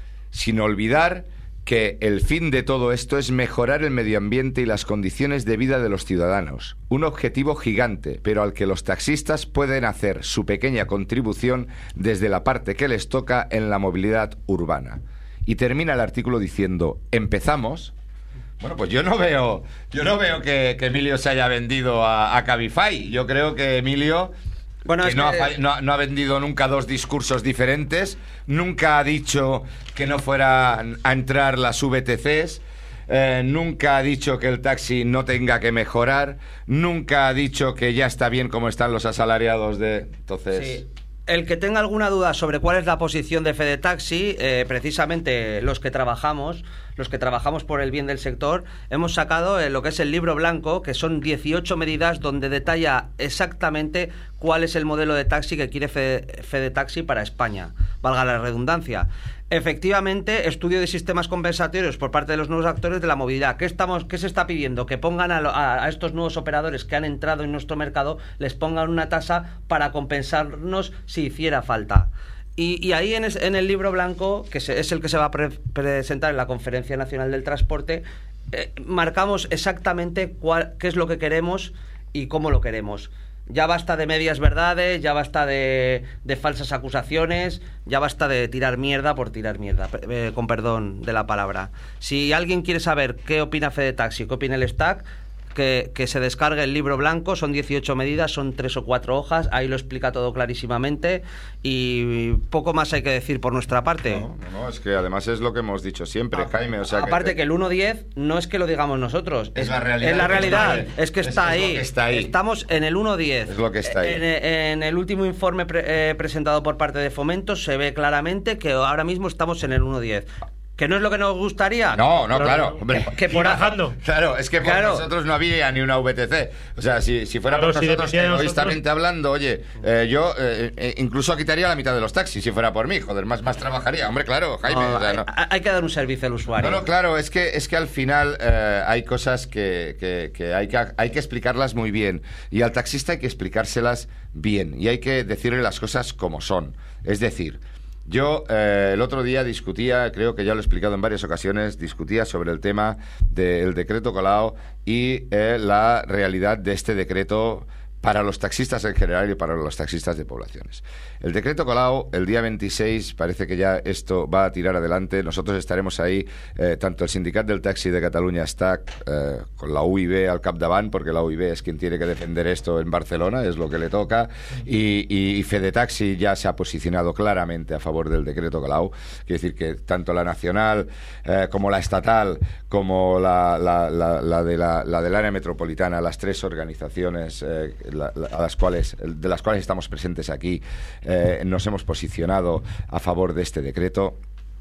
sin olvidar que el fin de todo esto es mejorar el medio ambiente y las condiciones de vida de los ciudadanos. Un objetivo gigante, pero al que los taxistas pueden hacer su pequeña contribución desde la parte que les toca en la movilidad urbana. Y termina el artículo diciendo: empezamos. Bueno, pues yo no veo, yo no veo que, que Emilio se haya vendido a, a Cabify. Yo creo que Emilio... Bueno, que es no, que... ha, no, no ha vendido nunca dos discursos diferentes, nunca ha dicho que no fueran a entrar las V T Cs, eh, nunca ha dicho que el taxi no tenga que mejorar, nunca ha dicho que ya está bien como están los asalariados de... Entonces... Sí. El que tenga alguna duda sobre cuál es la posición de Fede Taxi, eh, precisamente los que trabajamos, los que trabajamos por el bien del sector, hemos sacado eh, lo que es el libro blanco, que son dieciocho medidas donde detalla exactamente cuál es el modelo de taxi que quiere Fede, Fede Taxi para España, valga la redundancia. Efectivamente, estudio de sistemas compensatorios por parte de los nuevos actores de la movilidad. ¿Qué estamos, qué se está pidiendo? Que pongan a, a, a estos nuevos operadores que han entrado en nuestro mercado, les pongan una tasa para compensarnos si hiciera falta. Y, y ahí en, es, en el libro blanco, que se, es el que se va a pre presentar en la Conferencia Nacional del Transporte, eh, marcamos exactamente cuál, qué es lo que queremos y cómo lo queremos. Ya basta de medias verdades, ya basta de, de falsas acusaciones, ya basta de tirar mierda por tirar mierda, eh, con perdón de la palabra. Si alguien quiere saber qué opina Fede Taxi, qué opina el Stack, que, que se descargue el libro blanco, son dieciocho medidas, son tres o cuatro hojas, ahí lo explica todo clarísimamente y poco más hay que decir por nuestra parte. No, no, no, es que además es lo que hemos dicho siempre, A, Jaime. O sea, aparte que, que el uno diez no es que lo digamos nosotros, es, es la realidad. Es la realidad, Está es que es, está, es ahí. que está ahí. Estamos en el uno diez. Es lo que está ahí. En, en el último informe pre, eh, presentado por parte de Fomento se ve claramente que ahora mismo estamos en el uno diez. ¿Que no es lo que nos gustaría? No, no, Pero, claro, hombre. Que por bajando. Claro, es que por Claro. nosotros no había ni una V T C. O sea, si, si fuera Claro, por si nosotros, dependía de egoístamente nosotros. hablando, oye, eh, yo eh, eh, incluso quitaría la mitad de los taxis si fuera por mí. Joder, más, más trabajaría. Hombre, claro, Jaime. No, o sea, no. hay, hay que dar un servicio al usuario. No, no, claro, es que, es que al final eh, hay cosas que, que, que, hay que hay que explicarlas muy bien. Y al taxista hay que explicárselas bien. Y hay que decirle las cosas como son. Es decir, yo eh, el otro día discutía, creo que ya lo he explicado en varias ocasiones, discutía sobre el tema del decreto Colau y eh, la realidad de este decreto para los taxistas en general y para los taxistas de poblaciones. El decreto Colau, el día veintiséis, parece que ya esto va a tirar adelante. Nosotros estaremos ahí, eh, tanto el Sindicat del Taxi de Cataluña está eh, con la U I B al capdavant, porque la U I B es quien tiene que defender esto en Barcelona, es lo que le toca, y, y, y Fedetaxi ya se ha posicionado claramente a favor del decreto Colau. Quiere decir que tanto la nacional eh, como la estatal, como la, la, la, la, de la, la del área metropolitana, las tres organizaciones eh, la, la, a las cuales, de las cuales estamos presentes aquí, eh, nos hemos posicionado a favor de este decreto.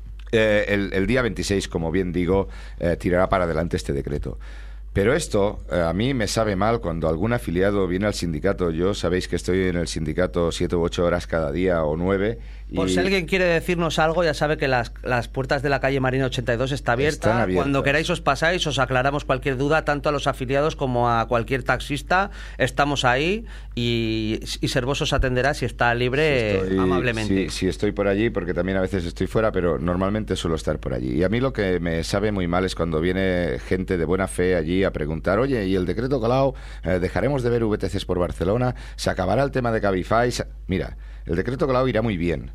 Eh, el, el día veintiséis, como bien digo, eh, tirará para adelante este decreto. Pero esto eh, a mí me sabe mal cuando algún afiliado viene al sindicato. Yo sabéis que estoy en el sindicato siete u ocho horas cada día o nueve. Por y si alguien quiere decirnos algo, ya sabe que las, las puertas de la calle Marina ochenta y dos está abierta. Están abiertas. Cuando queráis os pasáis, os aclaramos cualquier duda, tanto a los afiliados como a cualquier taxista. Estamos ahí y, y Servos os atenderá si está libre Si estoy- amablemente. Sí, sí, estoy por allí, porque también a veces estoy fuera, pero normalmente suelo estar por allí. Y a mí lo que me sabe muy mal es cuando viene gente de buena fe allí a preguntar, oye, ¿y el decreto Colau? Eh, ¿Dejaremos de ver V T Cs por Barcelona? ¿Se acabará el tema de Cabify? Se- Mira, el decreto Colau irá muy bien.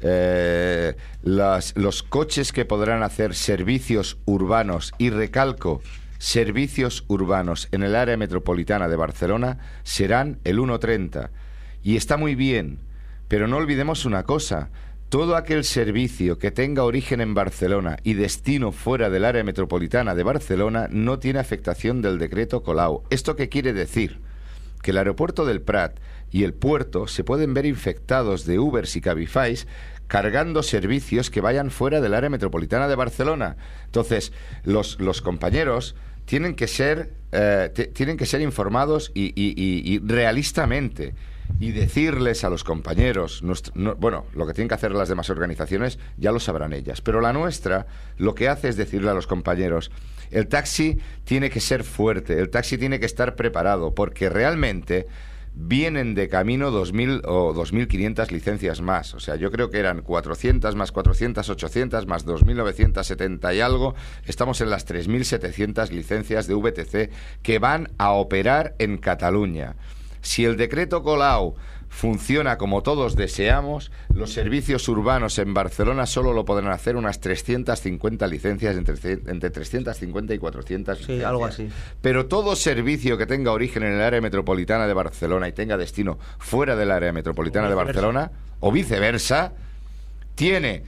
Eh, las, los coches que podrán hacer servicios urbanos, y recalco, servicios urbanos en el área metropolitana de Barcelona serán el uno treinta. Y está muy bien, pero no olvidemos una cosa: todo aquel servicio que tenga origen en Barcelona y destino fuera del área metropolitana de Barcelona no tiene afectación del decreto Colau. ¿Esto qué quiere decir? Que el aeropuerto del Prat y el puerto se pueden ver infectados de Ubers y Cabifys cargando servicios que vayan fuera del área metropolitana de Barcelona. Entonces, los, los compañeros tienen que ser, eh, t- tienen que ser informados y, y, y, y realistamente, y decirles a los compañeros, nuestro, no, bueno, lo que tienen que hacer las demás organizaciones ya lo sabrán ellas, pero la nuestra lo que hace es decirle a los compañeros: el taxi tiene que ser fuerte, el taxi tiene que estar preparado, porque realmente vienen de camino dos mil o dos mil quinientas licencias más. O sea, yo creo que eran cuatrocientas más cuatrocientas, ochocientas más dos mil novecientos setenta y algo. Estamos en las tres mil setecientas licencias de V T C que van a operar en Cataluña. Si el decreto Colau funciona como todos deseamos, los servicios urbanos en Barcelona solo lo podrán hacer unas trescientas cincuenta licencias, entre, entre trescientas cincuenta y cuatrocientas Sí, licencias. algo así. Pero todo servicio que tenga origen en el área metropolitana de Barcelona y tenga destino fuera del área metropolitana de Barcelona, o viceversa, tiene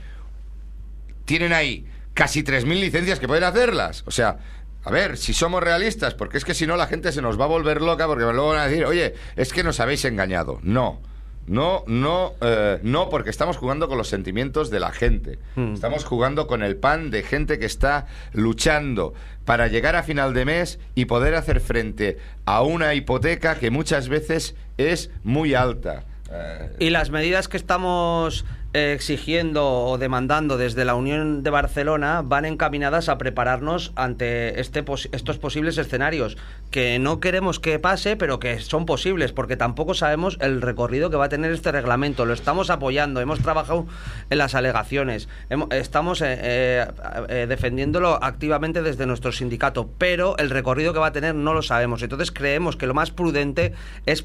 tienen ahí casi tres mil licencias que pueden hacerlas. O sea, a ver, si somos realistas, porque es que si no la gente se nos va a volver loca, porque luego van a decir, oye, es que nos habéis engañado. No, no, no, eh, no, porque estamos jugando con los sentimientos de la gente. Mm. Estamos jugando con el pan de gente que está luchando para llegar a final de mes y poder hacer frente a una hipoteca que muchas veces es muy alta. Eh, Y las medidas que estamos eh, exigiendo o demandando desde la Unión de Barcelona van encaminadas a prepararnos ante este pos- estos posibles escenarios que no queremos que pase, pero que son posibles, porque tampoco sabemos el recorrido que va a tener este reglamento. Lo estamos apoyando, hemos trabajado en las alegaciones, hemos- estamos eh, eh, eh, defendiéndolo activamente desde nuestro sindicato, pero el recorrido que va a tener no lo sabemos. Entonces creemos que lo más prudente es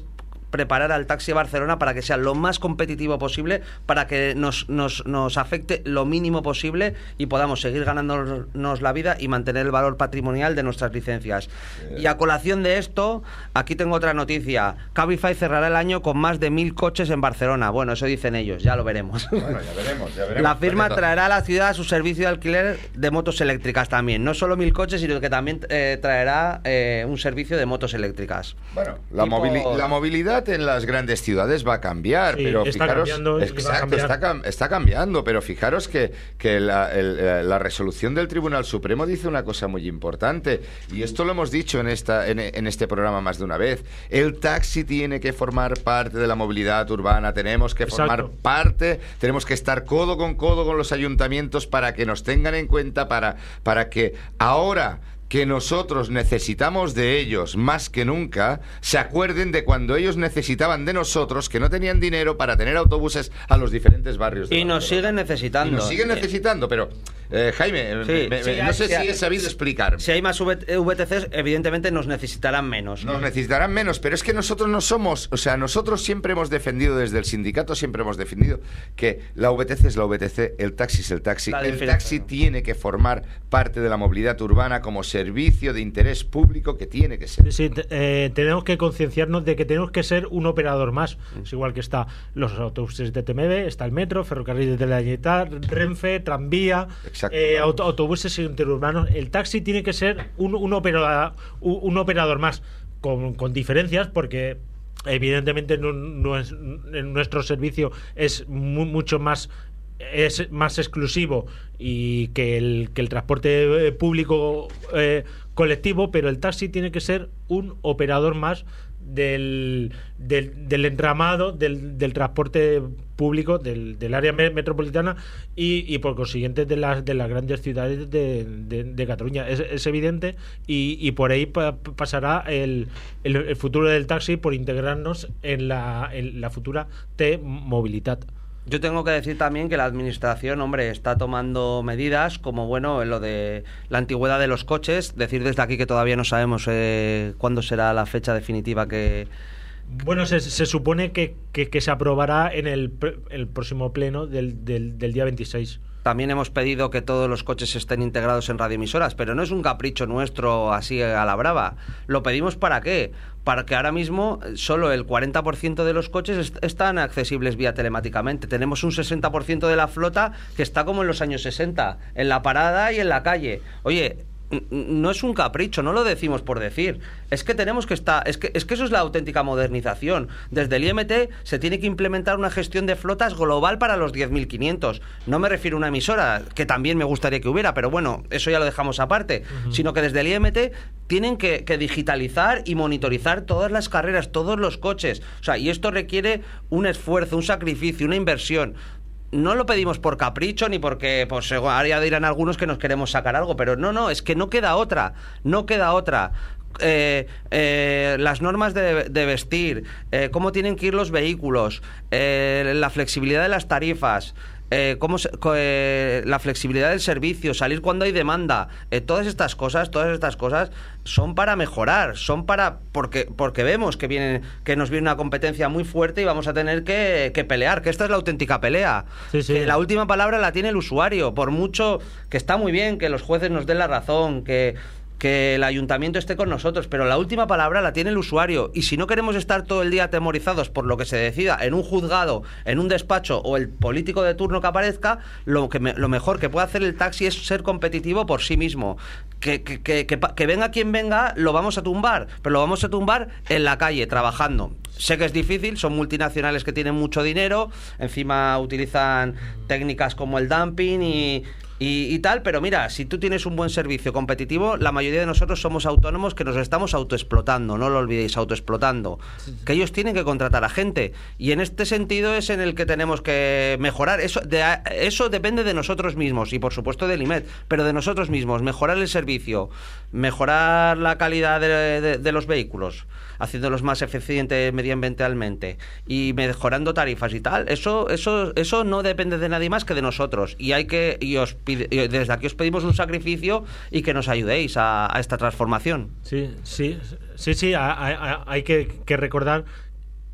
preparar al taxi de Barcelona para que sea lo más competitivo posible, para que nos, nos, nos afecte lo mínimo posible y podamos seguir ganándonos la vida y mantener el valor patrimonial de nuestras licencias. Y a colación de esto, aquí tengo otra noticia. Cabify cerrará el año con más de mil coches en Barcelona. Bueno, eso dicen ellos, ya lo veremos. Bueno, ya veremos, ya veremos. La firma traerá a la ciudad su servicio de alquiler de motos eléctricas también. No solo mil coches, sino que también eh, traerá eh, un servicio de motos eléctricas. Bueno, la, Tipo... movili- la movilidad en las grandes ciudades va a cambiar, Sí, pero está fijaros, cambiando, exacto, va a cambiar. está, cam- está cambiando, pero fijaros que, que la, el, la resolución del Tribunal Supremo dice una cosa muy importante, y esto lo hemos dicho en esta en, en este programa más de una vez. El taxi tiene que formar parte de la movilidad urbana, tenemos que formar Exacto. parte, tenemos que estar codo con codo con los ayuntamientos para que nos tengan en cuenta, para, para que ahora que nosotros necesitamos de ellos más que nunca, se acuerden de cuando ellos necesitaban de nosotros, que no tenían dinero para tener autobuses a los diferentes barrios de Y nos Barcelona. siguen necesitando. Y nos siguen necesitando, pero eh, Jaime, Sí, me- me- sí, no hay- sé sí, si hay- he sabido explicar. Si hay más V T Cs, evidentemente nos necesitarán menos. Nos necesitarán menos, pero es que nosotros no somos, o sea, nosotros siempre hemos defendido, desde el sindicato siempre hemos defendido que la V T C es la V T C, el taxi es el taxi, La el diferencia, taxi ¿no? tiene que formar parte de la movilidad urbana como servicio de interés público que tiene que ser. Sí, sí, te- eh, tenemos que concienciarnos de que tenemos que ser un operador más. Es igual que está los autobuses de T M B, está el metro, ferrocarriles de la Generalitat, Renfe, tranvía, Exacto. eh, auto- autobuses interurbanos. El taxi tiene que ser un, un, opera- un, un operador más, con, con diferencias, porque evidentemente no, no es, nuestro servicio es mu- mucho más es más exclusivo y que el, que el transporte eh, público eh, colectivo, pero el taxi tiene que ser un operador más del, del, del entramado del, del transporte público del, del área me- metropolitana y, y por consiguiente de las de las grandes ciudades de, de, de Cataluña. Es, es evidente y, y por ahí pa- pasará el, el, el futuro del taxi, por integrarnos en la, en la futura T-Mobilitat. Yo tengo que decir también que la administración, hombre, está tomando medidas como, bueno, en lo de la antigüedad de los coches. Decir desde aquí que todavía no sabemos eh, cuándo será la fecha definitiva que... Bueno, se, se supone que, que, que se aprobará en el, pr- el próximo pleno del, del, del día veintiséis. También hemos pedido que todos los coches estén integrados en radioemisoras, pero no es un capricho nuestro así a la brava. ¿Lo pedimos para qué? Para que ahora mismo solo el cuarenta por ciento de los coches est- están accesibles vía telemáticamente. Tenemos un sesenta por ciento de la flota que está como en los años sesenta, en la parada y en la calle. Oye, n- no es un capricho, no lo decimos por decir. Es que tenemos que estar, es que, es que eso es la auténtica modernización. Desde el I M T se tiene que implementar una gestión de flotas global para los diez mil quinientos. No me refiero a una emisora, que también me gustaría que hubiera, pero bueno, eso ya lo dejamos aparte. Uh-huh. Sino que desde el I M T tienen que, que digitalizar y monitorizar todas las carreras, todos los coches. O sea, y esto requiere un esfuerzo, un sacrificio, una inversión. No lo pedimos por capricho ni porque, pues ahora ya dirán algunos que nos queremos sacar algo, pero no, no, es que no queda otra, no queda otra. Eh, eh, las normas de, de vestir, eh, cómo tienen que ir los vehículos, eh, la flexibilidad de las tarifas, eh, cómo se, eh, la flexibilidad del servicio, salir cuando hay demanda, eh, todas estas cosas, todas estas cosas son para mejorar, son para porque porque vemos que viene que nos viene una competencia muy fuerte y vamos a tener que, que pelear, que esta es la auténtica pelea. Sí, sí. Que la última palabra la tiene el usuario, por mucho que está muy bien que los jueces nos den la razón, que que el ayuntamiento esté con nosotros, pero la última palabra la tiene el usuario, y si no queremos estar todo el día atemorizados por lo que se decida en un juzgado, en un despacho o el político de turno que aparezca, lo que me, lo mejor que puede hacer el taxi es ser competitivo por sí mismo. Que, que, que, que, que venga quien venga, lo vamos a tumbar, pero lo vamos a tumbar en la calle, trabajando. Sé que es difícil, son multinacionales que tienen mucho dinero, encima utilizan técnicas como el dumping y... Y, y tal, pero mira, si tú tienes un buen servicio competitivo, la mayoría de nosotros somos autónomos que nos estamos autoexplotando, no lo olvidéis, autoexplotando, que ellos tienen que contratar a gente, y en este sentido es en el que tenemos que mejorar. Eso, de, eso depende de nosotros mismos y por supuesto del I M E T, pero de nosotros mismos, mejorar el servicio, mejorar la calidad de, de, de los vehículos, haciéndolos más eficientes medioambientalmente y mejorando tarifas y tal. Eso eso eso no depende de nadie más que de nosotros, y hay que y os pide, y desde aquí os pedimos un sacrificio y que nos ayudéis a, a esta transformación. Sí, sí, sí, sí, a, a, a, hay que, que recordar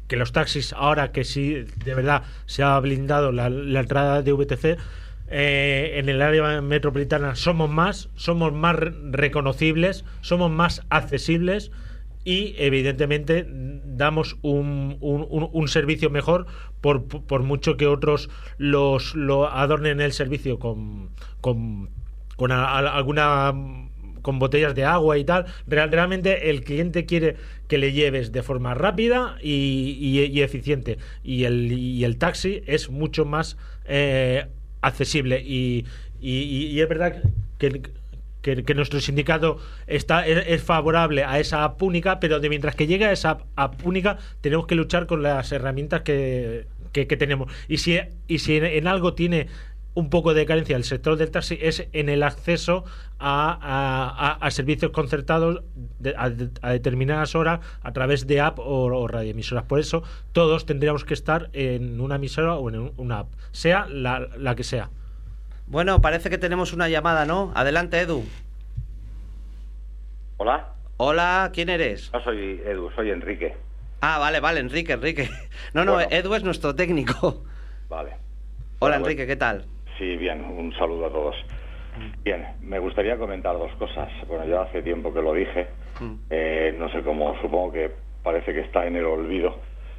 que los taxis, ahora que sí, de verdad, se ha blindado la, la entrada de V T C, eh, en el área metropolitana somos más, somos más reconocibles, somos más accesibles y evidentemente damos un, un, un, un servicio mejor por, por mucho que otros los lo adornen el servicio con, con, con a, a, alguna... con botellas de agua y tal. Real, realmente el cliente quiere que le lleves de forma rápida y, y, y eficiente, y el, y el taxi es mucho más eh, accesible y, y, y es verdad que, que, que nuestro sindicato está es, es favorable a esa app única, pero de mientras que llega a esa app única tenemos que luchar con las herramientas que, que, que tenemos, y si, y si en, en algo tiene un poco de carencia el sector del taxi es en el acceso a, a, a servicios concertados de, a, a determinadas horas a través de app o, o radioemisoras. Por eso todos tendríamos que estar en una emisora o en una app, sea la, la que sea. Bueno, parece que tenemos una llamada, ¿no? Adelante, Edu. Hola. Hola, ¿quién eres? No soy Edu, soy Enrique. Ah, vale, vale, Enrique, Enrique. No, no, bueno. Edu es nuestro técnico. Vale. Hola, bueno, Enrique, ¿qué tal? Sí, bien, un saludo a todos. Bien, me gustaría comentar dos cosas. Bueno, ya hace tiempo que lo dije. Eh, no sé cómo, supongo que parece que está en el olvido.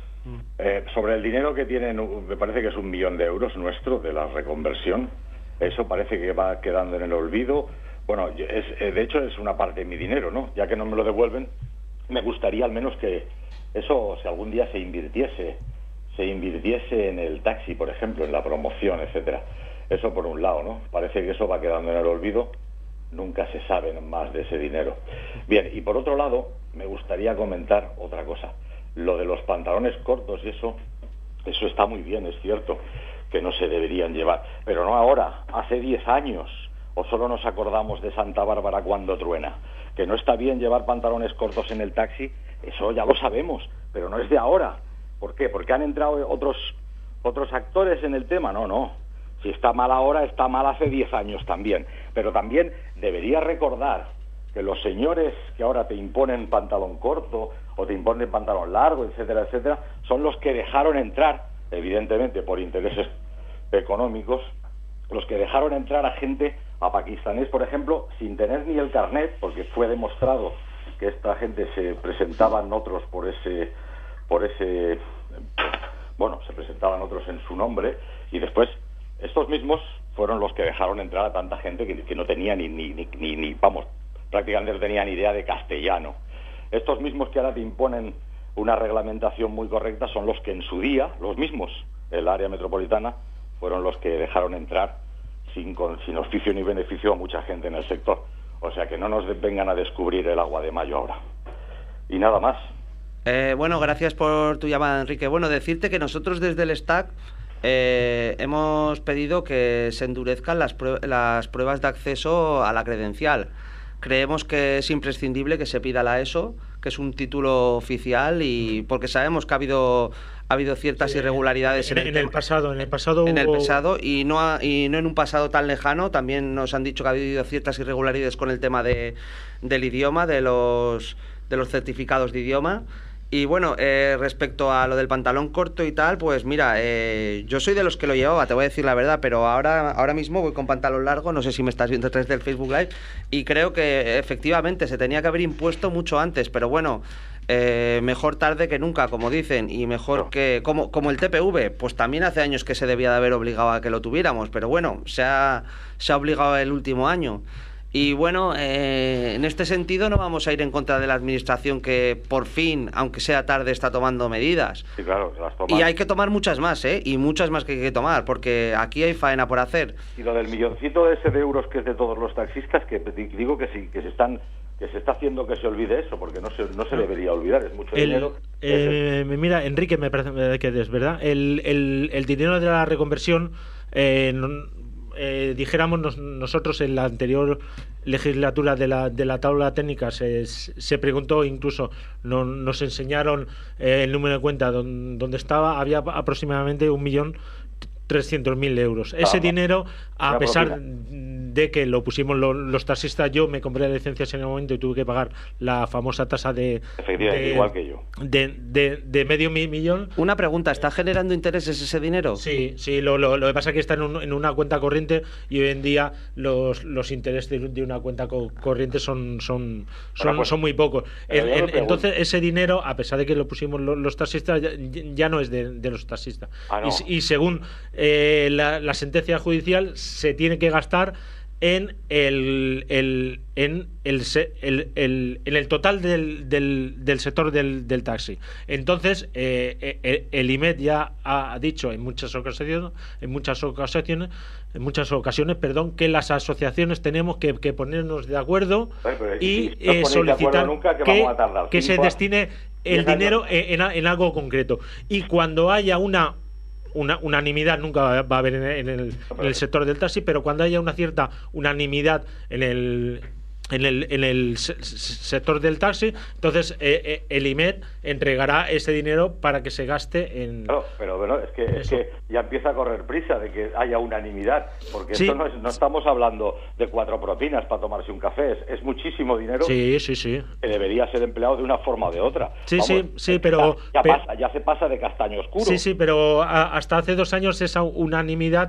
Eh, sobre el dinero que tienen, me parece que es un millón de euros nuestro de la reconversión. Eso parece que va quedando en el olvido. Bueno, es, de hecho es una parte de mi dinero, ¿no? Ya que no me lo devuelven, me gustaría al menos que eso, si algún día se invirtiese, se invirtiese en el taxi, por ejemplo, en la promoción, etcétera. Eso por un lado, ¿no? Parece que eso va quedando en el olvido, nunca se sabe más de ese dinero. Bien, y por otro lado, me gustaría comentar otra cosa. Lo de los pantalones cortos y eso, eso está muy bien, es cierto, que no se deberían llevar, pero no ahora, hace diez años, o solo nos acordamos de Santa Bárbara cuando truena. Que no está bien llevar pantalones cortos en el taxi, eso ya lo sabemos, pero no es de ahora. ¿Por qué? ¿Porque han entrado otros, otros actores en el tema? No, no. Si está mal ahora, está mal hace diez años también. Pero también debería recordar que los señores que ahora te imponen pantalón corto o te imponen pantalón largo, etcétera, etcétera, son los que dejaron entrar, evidentemente por intereses económicos, los que dejaron entrar a gente, a pakistaníes, por ejemplo, sin tener ni el carnet, porque fue demostrado que esta gente se presentaban otros por ese, por ese, bueno, se presentaban otros en su nombre, y después estos mismos fueron los que dejaron entrar a tanta gente que, que no tenía ni, ni, ni, ni, ni, vamos, prácticamente no tenía ni idea de castellano. Estos mismos que ahora te imponen una reglamentación muy correcta son los que en su día, los mismos, el área metropolitana, fueron los que dejaron entrar sin, con, sin oficio ni beneficio a mucha gente en el sector. O sea que no nos vengan a descubrir el agua de mayo ahora. Y nada más. Eh, bueno, gracias por tu llamada, Enrique. Bueno, decirte que nosotros desde el S T A C eh, hemos pedido que se endurezcan las, prue- las pruebas de acceso a la credencial. Creemos que es imprescindible que se pida la ESO, que es un título oficial, y porque sabemos que ha habido ha habido ciertas sí, irregularidades en, en, el, en el pasado, en el pasado en hubo... el pasado y no ha, y no en un pasado tan lejano. También nos han dicho que ha habido ciertas irregularidades con el tema de del idioma, de los de los certificados de idioma. Y bueno, eh, respecto a lo del pantalón corto y tal, pues mira, eh, yo soy de los que lo llevaba, te voy a decir la verdad, pero ahora ahora mismo voy con pantalón largo, no sé si me estás viendo a través del Facebook Live, y creo que efectivamente se tenía que haber impuesto mucho antes, pero bueno, eh, mejor tarde que nunca, como dicen, y mejor no. que, como, como el T P V, pues también hace años que se debía de haber obligado a que lo tuviéramos, pero bueno, se ha, se ha obligado el último año. Y bueno, eh, en este sentido no vamos a ir en contra de la administración, que por fin, aunque sea tarde, está tomando medidas. Sí, claro, las toman. Y hay que tomar muchas más, ¿eh? Y muchas más que hay que tomar, porque aquí hay faena por hacer. Y lo del milloncito ese de euros que es de todos los taxistas, que digo que sí, que se están... que se está haciendo que se olvide eso, porque no se, no se debería olvidar, es mucho el, dinero. Eh, es mira, Enrique, me parece que es verdad, el, el, el dinero de la reconversión, eh, no, eh, dijéramos nos, nosotros en la anterior legislatura de la, de la tabla técnica se, se preguntó, incluso no, nos enseñaron eh, el número de cuenta donde, donde estaba, había aproximadamente un millón trescientos mil euros. Ah, Ese va. dinero, a Una pesar propina. de que lo pusimos lo- los taxistas, yo me compré licencias en el momento y tuve que pagar la famosa tasa de, Efectivamente, de, igual que yo. de, de- de medio mi- millón. Una pregunta, ¿está generando intereses ese dinero? Sí, sí, lo, lo, lo que pasa es que está en, un- en una cuenta corriente y hoy en día los, los intereses de, de una cuenta co- corriente son son son, Bueno, pues, son muy pocos. pero En- yo me en- pregunto. entonces ese dinero, a pesar de que lo pusimos lo- los taxistas, ya, ya no es de, de los taxistas. Ah, no. y, y según eh, la, la sentencia judicial se tiene que gastar en el, el en el, se- el, el- en el total del, del, del sector del, del taxi. Entonces eh, eh, el I M E D ya ha dicho en muchas ocasiones en muchas ocasiones en muchas ocasiones perdón que las asociaciones tenemos que, que ponernos de acuerdo Oye, pero y si no os eh, ponéis de acuerdo solicitar nunca, ¿qué que, vamos a tardar? que se ¿Cinco a- destine el diez años? dinero en, en- en algo concreto. Y cuando haya una una unanimidad, nunca va a haber en el, en el- en el sector del taxi, pero cuando haya una cierta unanimidad en el en el, en el se- se- sector del taxi, entonces eh, eh, el I M E D entregará ese dinero para que se gaste en... Claro, pero bueno, es que, es Eso. que ya empieza a correr prisa de que haya unanimidad, porque Sí. esto no, es- no estamos hablando de cuatro propinas para tomarse un café, es, es muchísimo dinero Sí, sí, sí. que debería ser empleado de una forma o de otra. Sí, sí, sí, pero- Ya, ya pero- pasa, ya se pasa de castaño oscuro. Sí, sí, pero a- hasta hace dos años esa unanimidad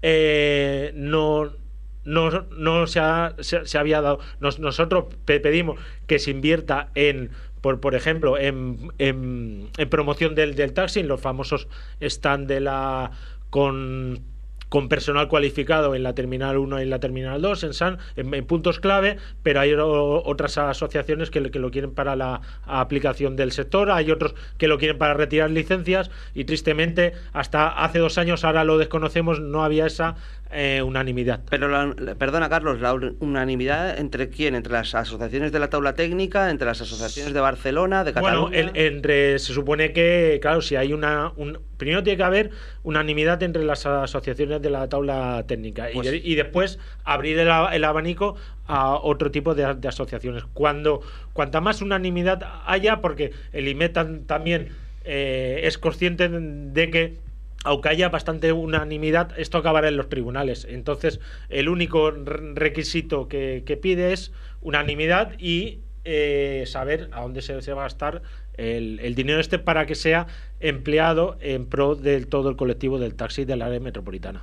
eh, no, no, no se, ha- se, se había dado. Nos- nosotros pe- pedimos que se invierta en, por, por ejemplo, en, en, en promoción del, del taxi, en los famosos stand de la con con personal cualificado en la Terminal uno y en la Terminal dos, en San, en, en puntos clave, pero hay o- otras asociaciones que, lo- que lo quieren para la aplicación del sector, hay otros que lo quieren para retirar licencias y tristemente hasta hace dos años, ahora lo desconocemos, no había esa eh, unanimidad. Pero, la- perdona Carlos, ¿la unanimidad entre quién? ¿Entre las asociaciones de la tabla técnica? ¿Entre las asociaciones de Barcelona, de Cataluña? Bueno, en- entre se supone que, claro, si hay una... Un, primero tiene que haber unanimidad entre las asociaciones de la tabla técnica y, Pues- y después abrir el, a- el abanico a otro tipo de, de asociaciones. Cuando Cuanta más unanimidad haya, porque el I M E D tam- también eh, es consciente de que aunque haya bastante unanimidad, esto acabará en los tribunales. Entonces, el único re- requisito que, que pide es unanimidad y eh, saber a dónde se, se va a gastar el, el dinero este para que sea empleado en pro de todo el colectivo del taxi del área metropolitana.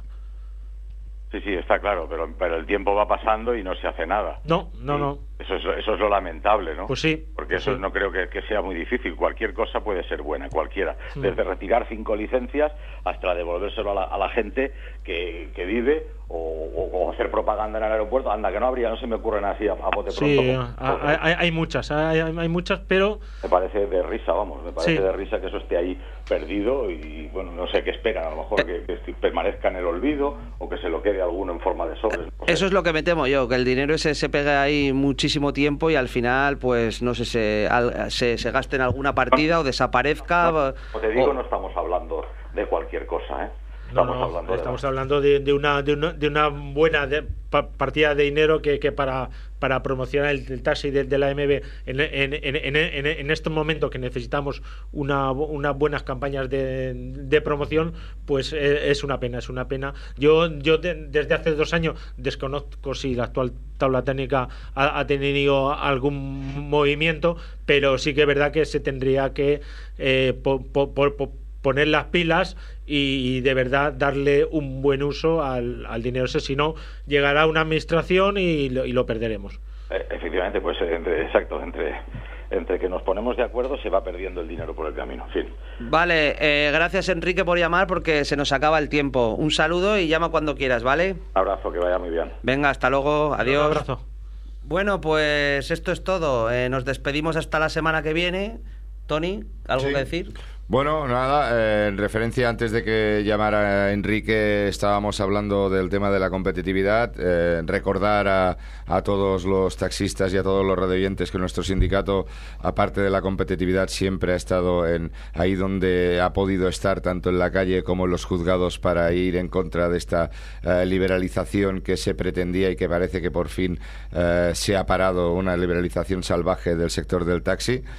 Sí, sí, está claro, pero, pero el tiempo va pasando y no se hace nada. No, no, Y no. Eso es, eso es lo lamentable, ¿no? Pues sí. Porque pues eso sí. no creo que, que sea muy difícil. Cualquier cosa puede ser buena, cualquiera. Mm. Desde retirar cinco licencias hasta devolvérselo a la, a la gente que, que vive o, o- o hacer propaganda en el aeropuerto. Anda, que no habría, no se me ocurren así a, a bote Sí, pronto. hay, hay- hay muchas, hay, hay muchas, pero Me parece de risa, vamos, me parece Sí. de risa que eso esté ahí perdido y, bueno, no sé qué esperan. A lo mejor que, que permanezca en el olvido o que se lo quede alguno en forma de sobres. no sé. Eso es lo que me temo yo, que el dinero ese se pegue ahí muchísimo tiempo y al final, pues no sé, se, al- se, se gaste en alguna partida o desaparezca. No, como te digo, o- no estamos hablando de cualquier cosa, ¿eh? no, Estamos no, hablando de estamos hablando de, de una, de, una, de una buena de- pa- partida de dinero que, que para, para promocionar el, el taxi de, de la M B en, en, en, en, en, en estos momentos que necesitamos una, unas buenas campañas de, de promoción, pues eh, es una pena, es una pena. Yo, yo de- desde hace dos años desconozco si la actual tabla técnica ha, ha tenido algún movimiento, pero sí que es verdad que se tendría que eh, po- po- po- po- poner las pilas y, y de verdad darle un buen uso al, al dinero ese, si no llegará una administración y lo, y lo perderemos. Eh, efectivamente, pues eh, entre, exacto, entre, entre que nos ponemos de acuerdo se va perdiendo el dinero por el camino. En fin. Vale, eh, gracias Enrique por llamar porque se nos acaba el tiempo. Un saludo y llama cuando quieras, ¿vale? Un abrazo, que vaya muy bien. Venga, hasta luego, adiós. Un abrazo. Bueno, pues esto es todo. Eh, nos despedimos hasta la semana que viene. Tony, ¿algo Sí. que decir? Bueno, nada, eh, en referencia antes de que llamara Enrique, estábamos hablando del tema de la competitividad. Eh, recordar a, a todos los taxistas y a todos los radioyentes que nuestro sindicato, aparte de la competitividad, siempre ha estado en ahí donde ha podido estar, tanto en la calle como en los juzgados, para ir en contra de esta eh, liberalización que se pretendía y que parece que por fin eh, se ha parado, una liberalización salvaje del sector del taxi,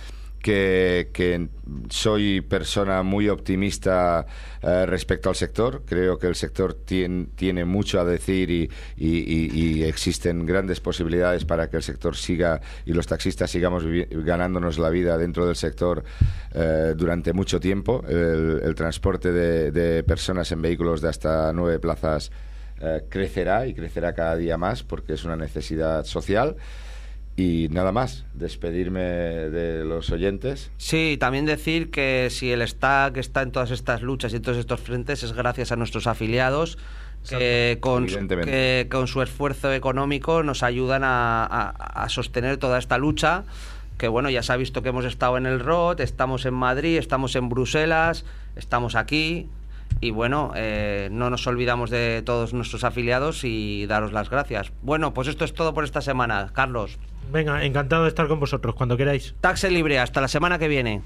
que, que soy persona muy optimista eh, respecto al sector. Creo que el sector tiene, tiene mucho a decir y, y, y, y existen grandes posibilidades para que el sector siga y los taxistas sigamos ganándonos la vida dentro del sector eh, durante mucho tiempo. El, el transporte de, de personas en vehículos de hasta nueve plazas eh, crecerá y crecerá cada día más porque es una necesidad social. Y nada más, despedirme de los oyentes. Sí, también decir que si el STAC está en todas estas luchas y en todos estos frentes es gracias a nuestros afiliados que con, su, que con su esfuerzo económico nos ayudan a, a, a sostener toda esta lucha. Que bueno, ya se ha visto que hemos estado en el R O T, estamos en Madrid, estamos en Bruselas, estamos aquí. Y bueno, eh, no nos olvidamos de todos nuestros afiliados y daros las gracias. Bueno, pues esto es todo por esta semana. Carlos. Venga, encantado de estar con vosotros, cuando queráis. Taxi Libre, hasta la semana que viene.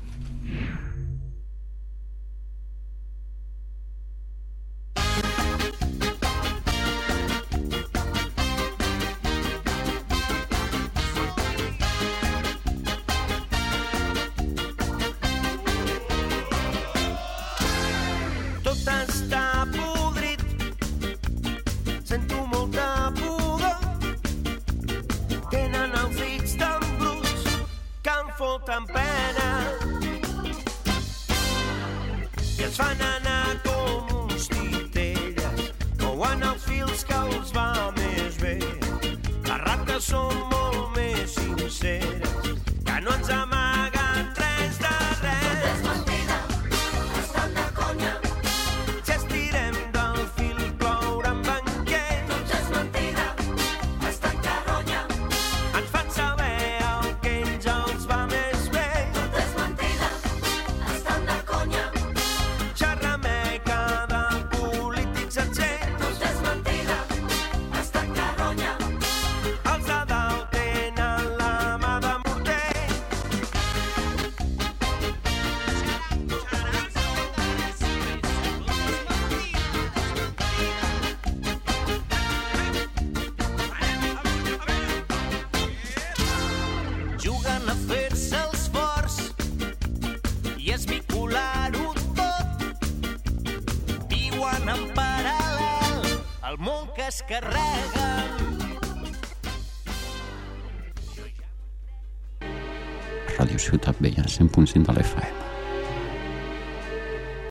Tan pena i els fan anar com uns titelles couen els fils que els va més bé. Les rates són molt més sinceres que no ens amaguen res de res. Tot és mentida, estan de conya. Si estirem del fil plouran banquers. Tot és mentida, estan caronya. Ens fan saber el que ells els va més. Es carreguen. Ràdio Ciutat Vella, cent punt cinc de l'F M.